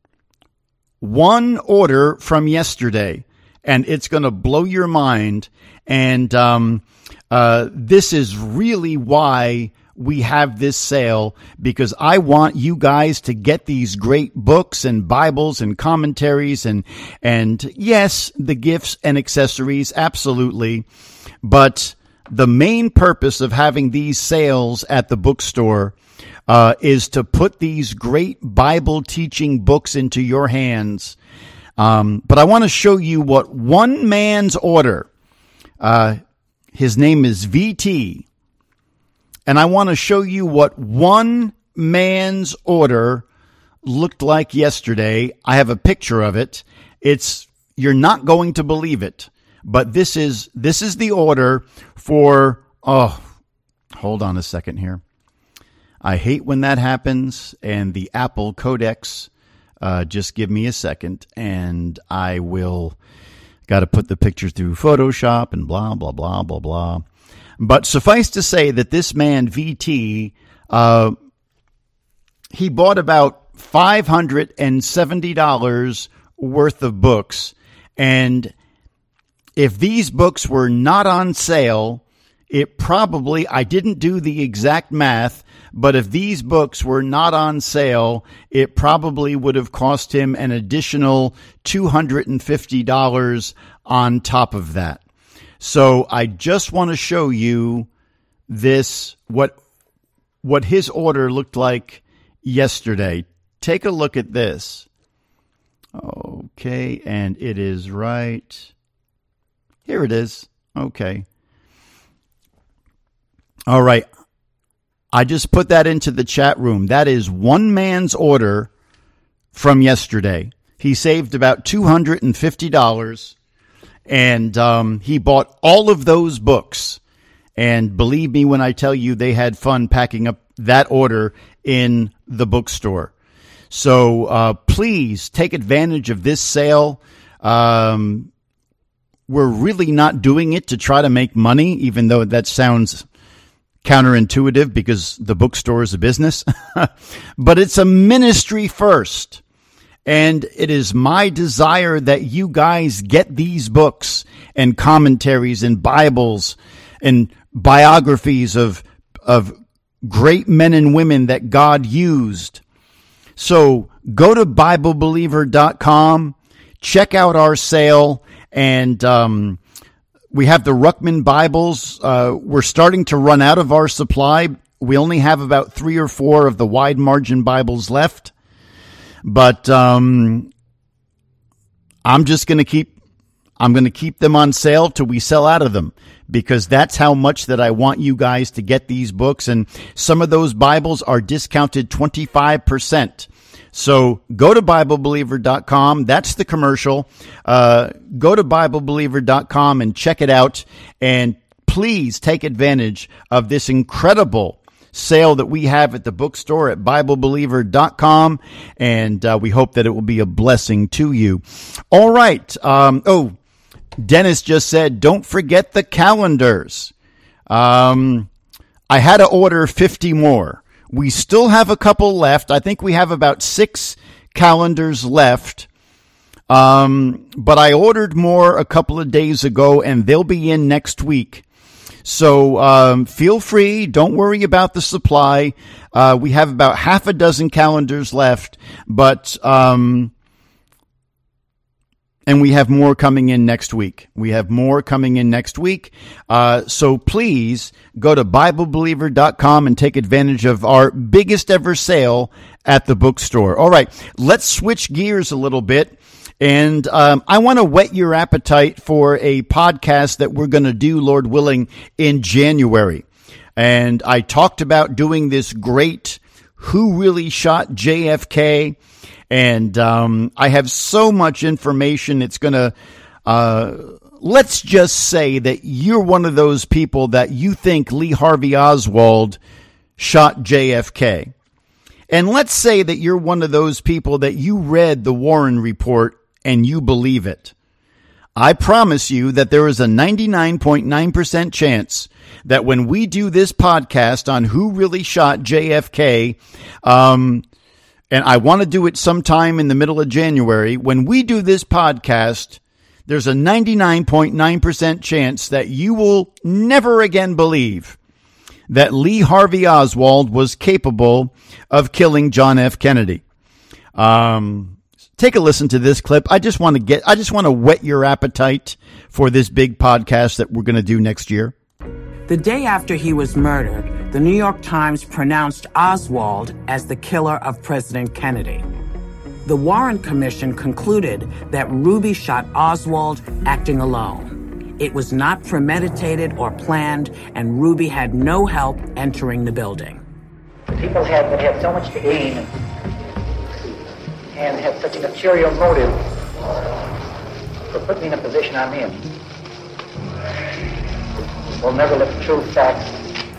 from yesterday, and it's going to blow your mind. And this is really why we have this sale, because I want you guys to get these great books and Bibles and commentaries and yes, the gifts and accessories, absolutely. But the main purpose of having these sales at the bookstore is to put these great Bible teaching books into your hands. But I want to show you what one man's order, his name is VT, and I want to show you what one man's order looked like yesterday. I have a picture of it. You're not going to believe it, but this is the order for, hold on a second here. I hate when that happens, and the Apple codecs, just give me a second, and I will, got to put the picture through Photoshop and blah, blah, blah, blah, blah. But suffice to say that this man, VT, he bought about $570 worth of books. And if these books were not on sale, it probably, I didn't do the exact math, but if these books were not on sale, it probably would have cost him an additional $250 on top of that. So I just want to show you this, what his order looked like yesterday. Take a look at this. Okay, and it is right. Here it is. Okay. All right. I just put that into the chat room. That is one man's order from yesterday. He saved about $250. And he bought all of those books. And believe me when I tell you, they had fun packing up that order in the bookstore. So please take advantage of this sale. We're really not doing it to try to make money, even though that sounds counterintuitive because the bookstore is a business. But it's a ministry first. And it is my desire that you guys get these books and commentaries and Bibles and biographies of great men and women that God used. So go to BibleBeliever.com, check out our sale, and we have the Ruckman Bibles. We're starting to run out of our supply. We only have about 3 or 4 of the wide margin Bibles left. But I'm going to keep them on sale till we sell out of them, because that's how much that I want you guys to get these books. And some of those Bibles are discounted 25%. So go to BibleBeliever.com. That's the commercial. Go to BibleBeliever.com and check it out. And please take advantage of this incredible sale that we have at the bookstore at BibleBeliever.com. And we hope that it will be a blessing to you. All right. Dennis just said, don't forget the calendars. I had to order 50 more. We still have a couple left. I think we have about 6 calendars left. But I ordered more a couple of days ago, and they'll be in next week. So feel free. Don't worry about the supply. We have about half a dozen calendars left, but and we have more coming in next week. So please go to BibleBeliever.com and take advantage of our biggest ever sale at the bookstore. All right, let's switch gears a little bit. And I want to whet your appetite for a podcast that we're going to do, Lord willing, in January. And I talked about doing this great Who Really Shot JFK? And I have so much information. It's going to, let's just say that you're one of those people that you think Lee Harvey Oswald shot JFK. And let's say that you're one of those people that you read the Warren Report and you believe it. I promise you that there is a 99.9% chance that when we do this podcast on Who Really Shot JFK, and I want to do it sometime in the middle of January, when we do this podcast, there's a 99.9% chance that you will never again believe that Lee Harvey Oswald was capable of killing John F. Kennedy. Take a listen to this clip. I just want to whet your appetite for this big podcast that we're going to do next year. The day after he was murdered, the New York Times pronounced Oswald as the killer of President Kennedy. The Warren Commission concluded that Ruby shot Oswald acting alone. It was not premeditated or planned, and Ruby had no help entering the building. People that have so much to gain and have such an ulterior motive for putting me in a position I'm in will never let the true facts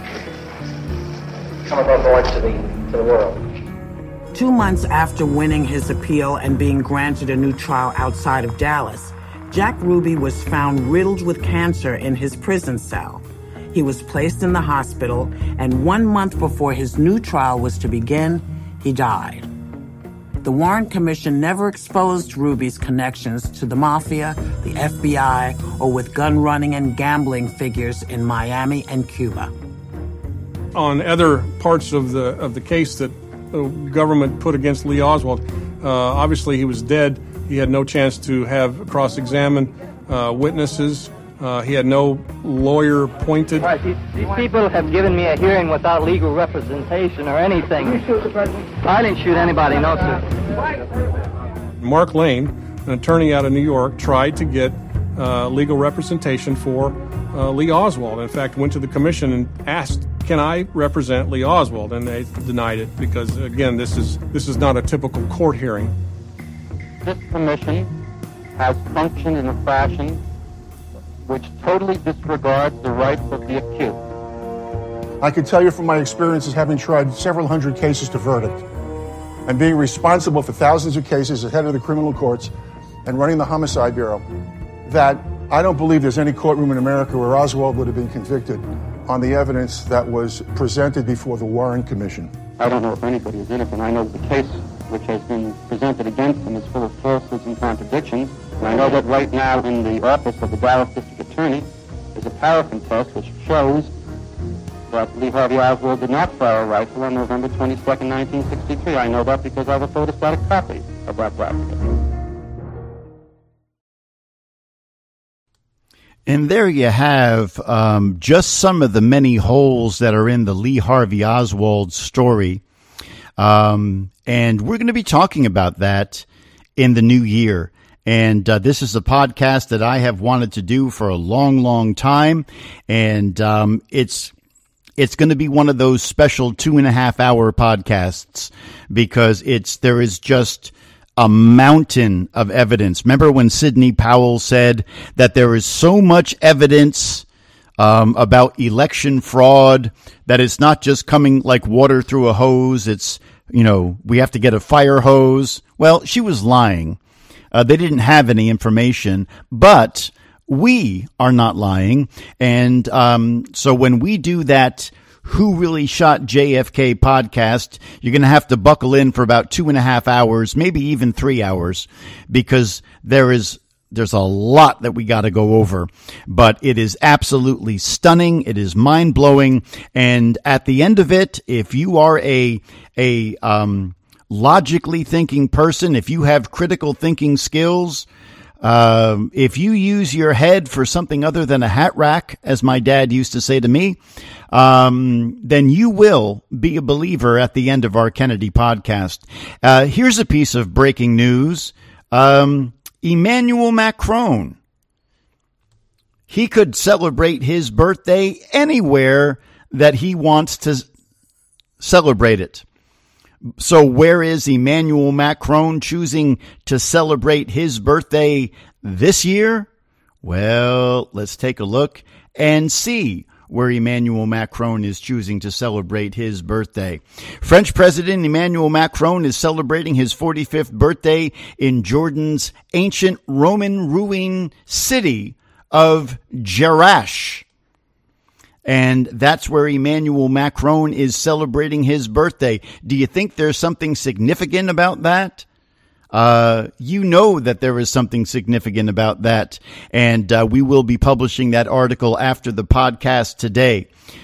come above board to the world. 2 months after winning his appeal and being granted a new trial outside of Dallas, Jack Ruby was found riddled with cancer in his prison cell. He was placed in the hospital, and 1 month before his new trial was to begin, he died. The Warren Commission never exposed Ruby's connections to the mafia, the FBI, or with gun running and gambling figures in Miami and Cuba. On other parts of the case that the government put against Lee Oswald, obviously he was dead. He had no chance to have cross-examine witnesses. He had no lawyer appointed. Right, these people have given me a hearing without legal representation or anything. Did you shoot the president? I didn't shoot anybody, no, sir. Mark Lane, an attorney out of New York, tried to get legal representation for Lee Oswald. In fact, went to the commission and asked, can I represent Lee Oswald? And they denied it because, again, this is not a typical court hearing. This commission has functioned in a fashion which totally disregards the rights of the accused. I can tell you from my experiences having tried several hundred cases to verdict and being responsible for thousands of cases as head of the criminal courts and running the Homicide Bureau, that I don't believe there's any courtroom in America where Oswald would have been convicted on the evidence that was presented before the Warren Commission. I don't know if anybody is innocent. I know the case which has been presented against him is full of falsehoods and contradictions. And I know that right now in the office of the Dallas District Attorney is a paraffin test which shows that Lee Harvey Oswald did not fire a rifle on November 22nd, 1963. I know that because I have a photostatic copy of that rifle. And there you have just some of the many holes that are in the Lee Harvey Oswald story. And we're going to be talking about that in the new year. And this is a podcast that I have wanted to do for a long, long time. And it's going to be one of those special 2.5-hour podcasts because there is just a mountain of evidence. Remember when Sidney Powell said that there is so much evidence about election fraud that it's not just coming like water through a hose. It's, we have to get a fire hose. Well, she was lying. They didn't have any information, but we are not lying. And so when we do that Who Really Shot JFK podcast, you're going to have to buckle in for about 2.5 hours, maybe even 3 hours, because there's a lot that we got to go over. But it is absolutely stunning. It is mind-blowing. And at the end of it, if you are a logically thinking person, if you have critical thinking skills, if you use your head for something other than a hat rack, as my dad used to say to me, then you will be a believer at the end of our Kennedy podcast. Here's a piece of breaking news. Emmanuel Macron. He could celebrate his birthday anywhere that he wants to celebrate it. So where is Emmanuel Macron choosing to celebrate his birthday this year? Well, let's take a look and see where Emmanuel Macron is choosing to celebrate his birthday. French President Emmanuel Macron is celebrating his 45th birthday in Jordan's ancient Roman ruin city of Jerash. And that's where Emmanuel Macron is celebrating his birthday. Do you think there's something significant about that? You know that there is something significant about that. And we will be publishing that article after the podcast today.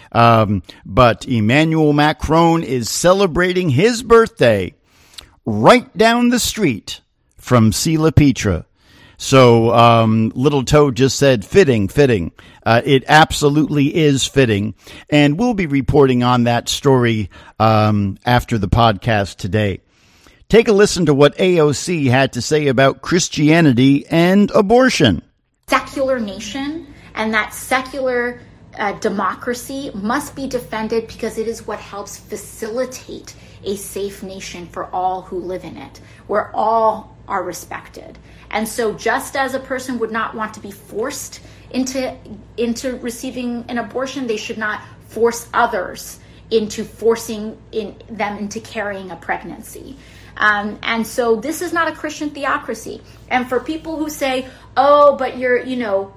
But Emmanuel Macron is celebrating his birthday right down the street from Sila Petra. So, Little Toe just said fitting. It absolutely is fitting. And we'll be reporting on that story, after the podcast today. Take a listen to what AOC had to say about Christianity and abortion. Secular nation and that secular democracy must be defended because it is what helps facilitate a safe nation for all who live in it, where all are respected. And so just as a person would not want to be forced into receiving an abortion, they should not force others into forcing them into carrying a pregnancy. And so this is not a Christian theocracy. And for people who say, oh, but you're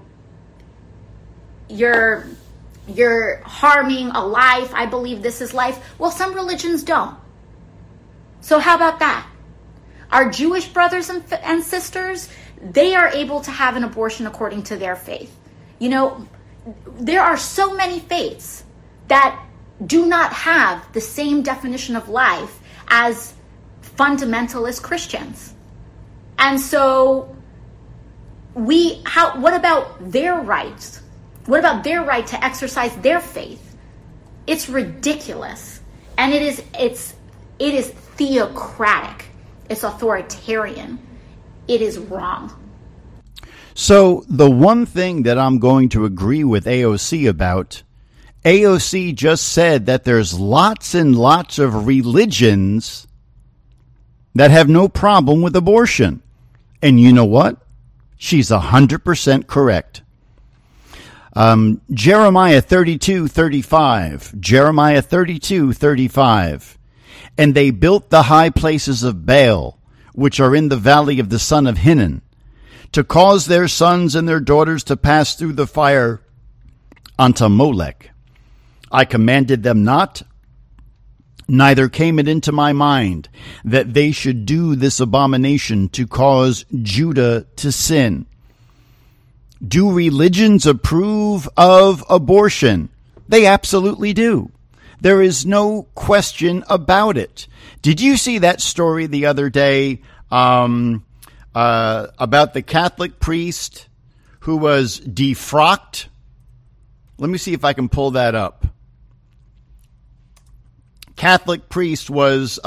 harming a life, I believe this is life. Well, some religions don't. So how about that? Our Jewish brothers and sisters, they are able to have an abortion according to their faith. There are so many faiths that do not have the same definition of life as fundamentalist Christians. And so what about their rights? What about their right to exercise their faith? It's ridiculous. And it is theocratic. It's authoritarian. It is wrong. So the one thing that I'm going to agree with AOC about, AOC just said that there's lots and lots of religions that have no problem with abortion. And you know what? She's 100% correct. Jeremiah 32:35. And they built the high places of Baal, which are in the valley of the son of Hinnom, to cause their sons and their daughters to pass through the fire unto Molech. I commanded them not, Neither came it into my mind that they should do this abomination to cause Judah to sin. Do religions approve of abortion? They absolutely do. There is no question about it. Did you see that story the other day about the Catholic priest who was defrocked? Let me see if I can pull that up. Catholic priest was,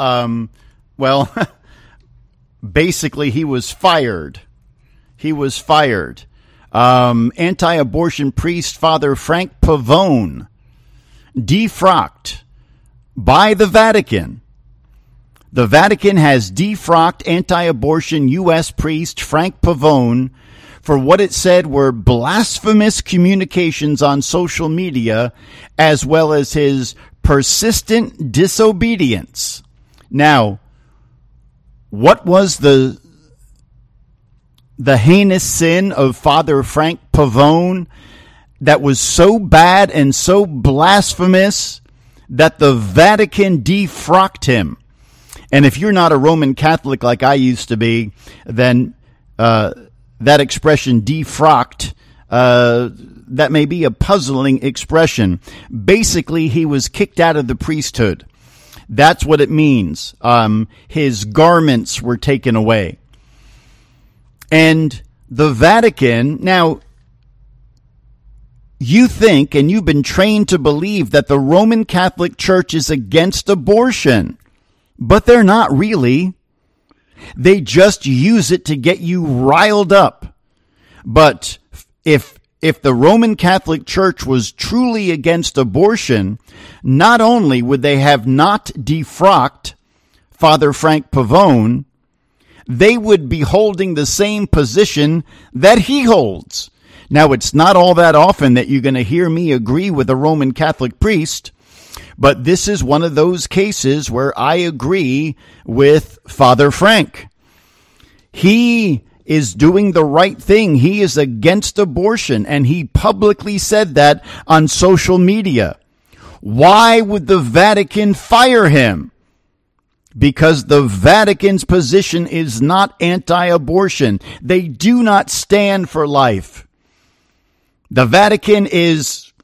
basically he was fired. He was fired. Anti-abortion priest Father Frank Pavone defrocked by the Vatican. The Vatican has defrocked anti-abortion U.S. priest Frank Pavone for what it said were blasphemous communications on social media, as well as his persistent disobedience. Now, what was the heinous sin of Father Frank Pavone that was so bad and so blasphemous that the Vatican defrocked him? And if you're not a Roman Catholic like I used to be, then that expression defrocked, that may be a puzzling expression. Basically, he was kicked out of the priesthood. That's what it means. His garments were taken away. And the Vatican, now, you think, and you've been trained to believe, that the Roman Catholic Church is against abortion. But they're not really. They just use it to get you riled up. But if the Roman Catholic Church was truly against abortion, not only would they have not defrocked Father Frank Pavone, they would be holding the same position that he holds. Now, it's not all that often that you're going to hear me agree with a Roman Catholic priest, but this is one of those cases where I agree with Father Frank. He is doing the right thing. He is against abortion, and he publicly said that on social media. Why would the Vatican fire him? Because the Vatican's position is not anti-abortion. They do not stand for life. The Vatican is,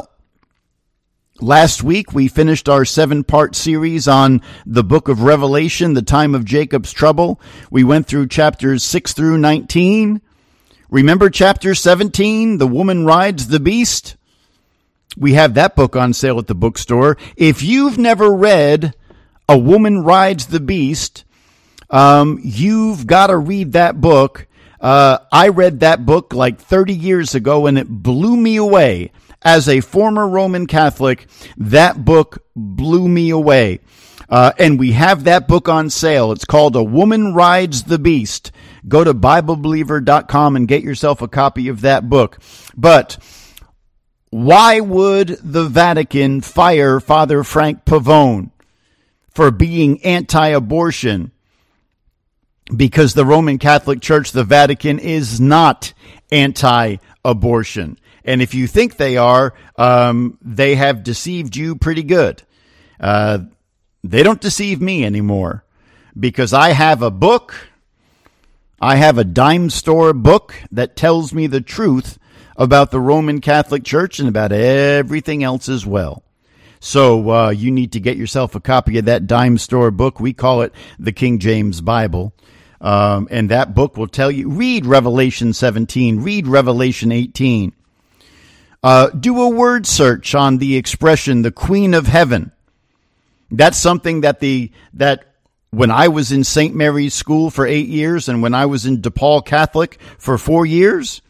last week we finished our 7-part series on the book of Revelation, the time of Jacob's trouble. We went through chapters 6 through 19. Remember chapter 17, the woman rides the beast? We have that book on sale at the bookstore. If you've never read A Woman Rides the Beast, you've got to read that book. I read that book like 30 years ago, and it blew me away. As a former Roman Catholic, that book blew me away. And we have that book on sale. It's called A Woman Rides the Beast. Go to BibleBeliever.com and get yourself a copy of that book. But why would the Vatican fire Father Frank Pavone for being anti-abortion? Because the Roman Catholic Church, the Vatican, is not anti-abortion. And if you think they are, they have deceived you pretty good. They don't deceive me anymore, because I have a book. I have a dime store book that tells me the truth about the Roman Catholic Church and about everything else as well. So you need to get yourself a copy of that dime store book. We call it the King James Bible. And that book will tell you, read Revelation 17, read Revelation 18. Do a word search on the expression, the Queen of Heaven. That's something that when I was in St. Mary's School for 8 years and when I was in DePaul Catholic for 4 years,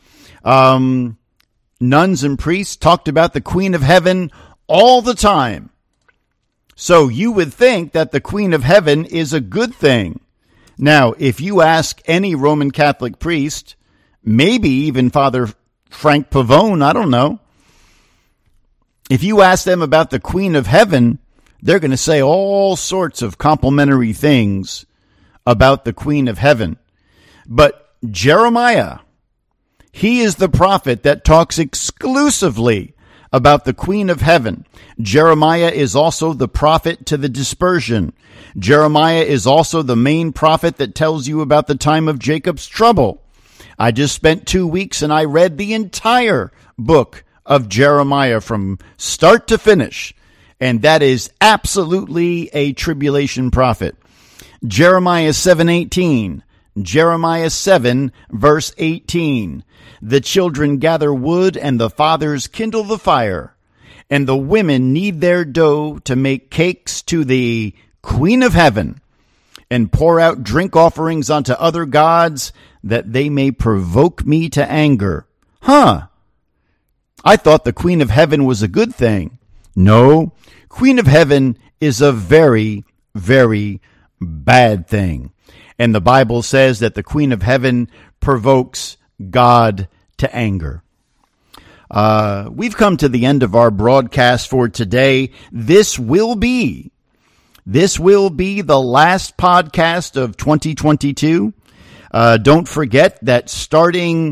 nuns and priests talked about the Queen of Heaven all the time. So you would think that the Queen of Heaven is a good thing. Now, if you ask any Roman Catholic priest, maybe even Father Frank Pavone, I don't know, if you ask them about the Queen of Heaven, they're going to say all sorts of complimentary things about the Queen of Heaven. But Jeremiah, he is the prophet that talks exclusively about the Queen of Heaven. Jeremiah is also the prophet to the dispersion. Jeremiah is also the main prophet that tells you about the time of Jacob's trouble. I just spent 2 weeks and I read the entire book of Jeremiah from start to finish. And that is absolutely a tribulation prophet. Jeremiah 7:18. Jeremiah 7, verse 18. The children gather wood and the fathers kindle the fire, and the women knead their dough to make cakes to the Queen of Heaven, and pour out drink offerings unto other gods, that they may provoke me to anger. I thought the Queen of Heaven was a good thing. No, Queen of Heaven is a very, very bad thing. And the Bible says that the Queen of Heaven provokes God to anger. We've come to the end of our broadcast for today. This will be the last podcast of 2022. Don't forget that starting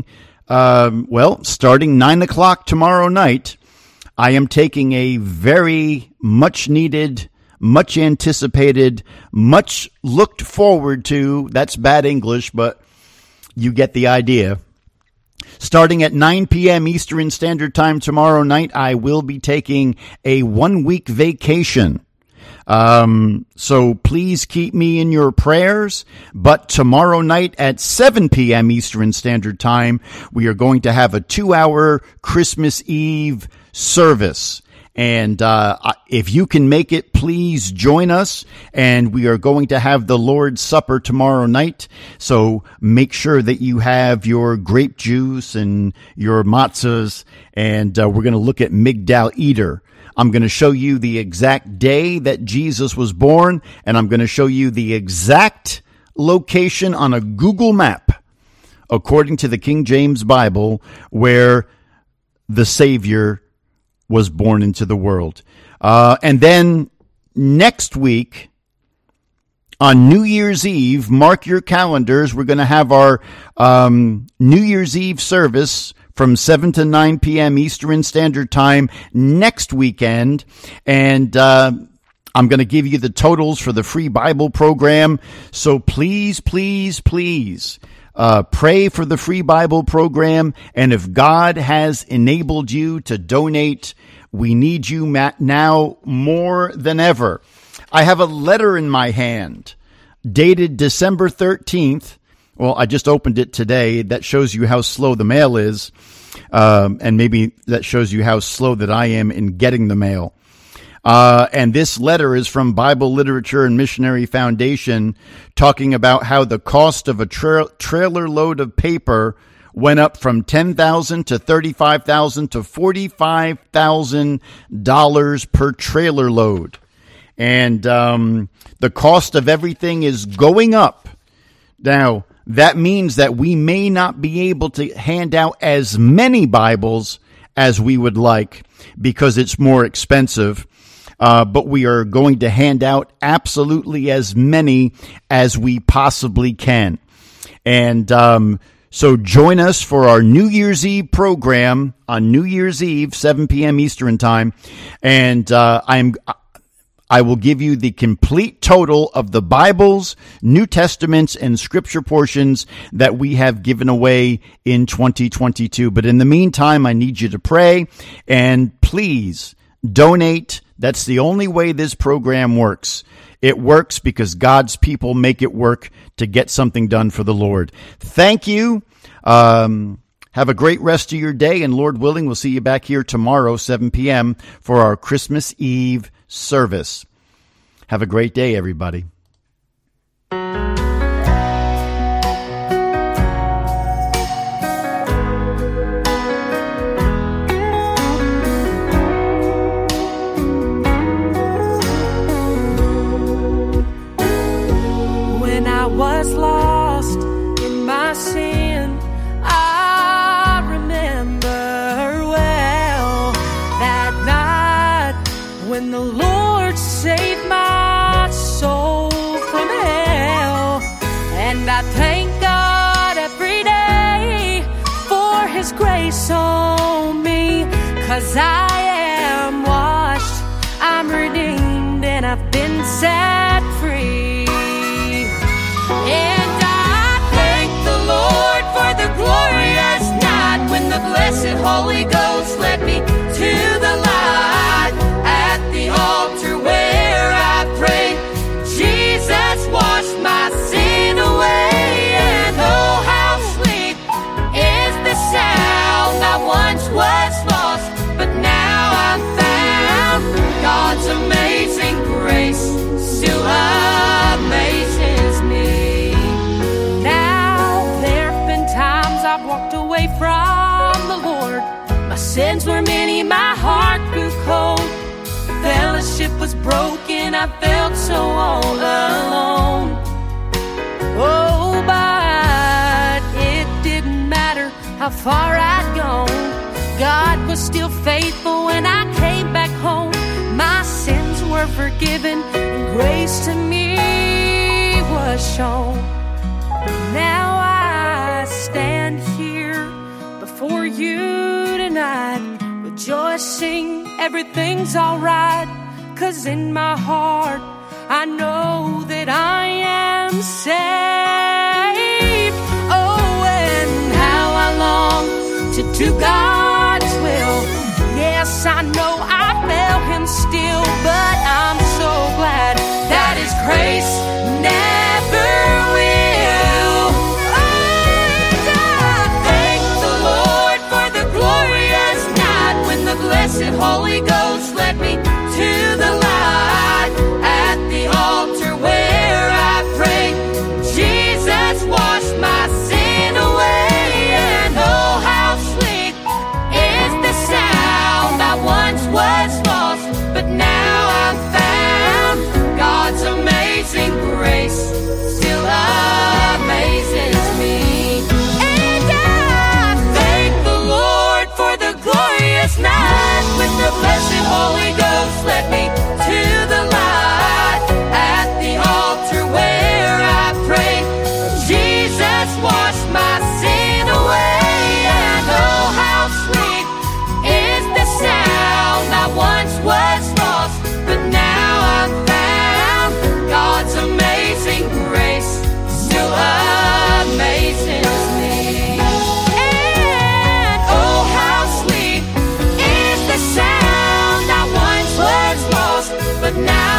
9 o'clock tomorrow night, I am taking a very much needed, much anticipated, much looked forward to, that's bad English, but you get the idea. Starting at 9 p.m. Eastern Standard Time tomorrow night, I will be taking a 1-week vacation. So please keep me in your prayers. But tomorrow night at 7 p.m. Eastern Standard Time, we are going to have a 2-hour Christmas Eve service. And if you can make it, please join us. And we are going to have the Lord's Supper tomorrow night. So make sure that you have your grape juice and your matzahs. And we're going to look at Migdal Eder. I'm going to show you the exact day that Jesus was born. And I'm going to show you the exact location on a Google map, according to the King James Bible, where the Savior was born into the world. And then next week, on New Year's Eve, mark your calendars, we're going to have our New Year's Eve service from 7 to 9 p.m. Eastern Standard Time next weekend. And I'm going to give you the totals for the free Bible program. So please, please, please, pray for the free Bible program. And if God has enabled you to donate, we need you now more than ever. I have a letter in my hand dated December 13th. Well, I just opened it today. That shows you how slow the mail is. And maybe that shows you how slow that I am in getting the mail. And this letter is from Bible Literature and Missionary Foundation, talking about how the cost of a trailer load of paper went up from $10,000 to $35,000 to $45,000 per trailer load. And the cost of everything is going up. Now, that means that we may not be able to hand out as many Bibles as we would like because it's more expensive. But we are going to hand out absolutely as many as we possibly can. And so join us for our New Year's Eve program on New Year's Eve, 7 p.m. Eastern Time. And I will give you the complete total of the Bibles, New Testaments, and Scripture portions that we have given away in 2022. But in the meantime, I need you to pray and please donate. That's the only way this program works. It works because God's people make it work to get something done for the Lord. Thank you. Have a great rest of your day, and Lord willing, we'll see you back here tomorrow, 7 p.m. for our Christmas Eve service. Have a great day, everybody. When I was lost in my sin, I remember well that night when the Lord saved my soul from hell. And I thank God every day for His grace on me, 'cause I redeemed and I've been set free. And I thank the Lord for the glorious night when the blessed Holy Ghost led me to the light. At the altar where I prayed, Jesus washed my sin away. And oh, how sweet is the sound. I once was lost, but now I'm found. God's amazing grace still amazes me. Now there have been times I've walked away from the Lord. My sins were many, my heart grew cold. Fellowship was broken, I felt so all alone. Oh, but it didn't matter how far I'd gone. God was still faithful when I came back home. My sins were forgiven and grace to me was shown. Now I stand here before you tonight, rejoicing everything's alright. 'Cause in my heart I know that I am saved. Oh, and how I long to do God's will. Yes, I know I fail Him still, but I'm so glad that His grace never will. And I thank the Lord for the glorious night when the blessed Holy Ghost led me to the light. At the altar where I prayed, Jesus washed my sin away. And oh, how sweet is the sound. I once was lost, but now I'm found. God's amazing grace still amazes me. And I thank the Lord for the glorious night when the blessed Holy Ghost led me to the light. At the altar where I prayed, Jesus washed my sin away. And oh, how sweet is the sound. I once was lost, but now I'm found. God's amazing grace still amazes me. And oh, how sweet is the sound. I once was lost, but now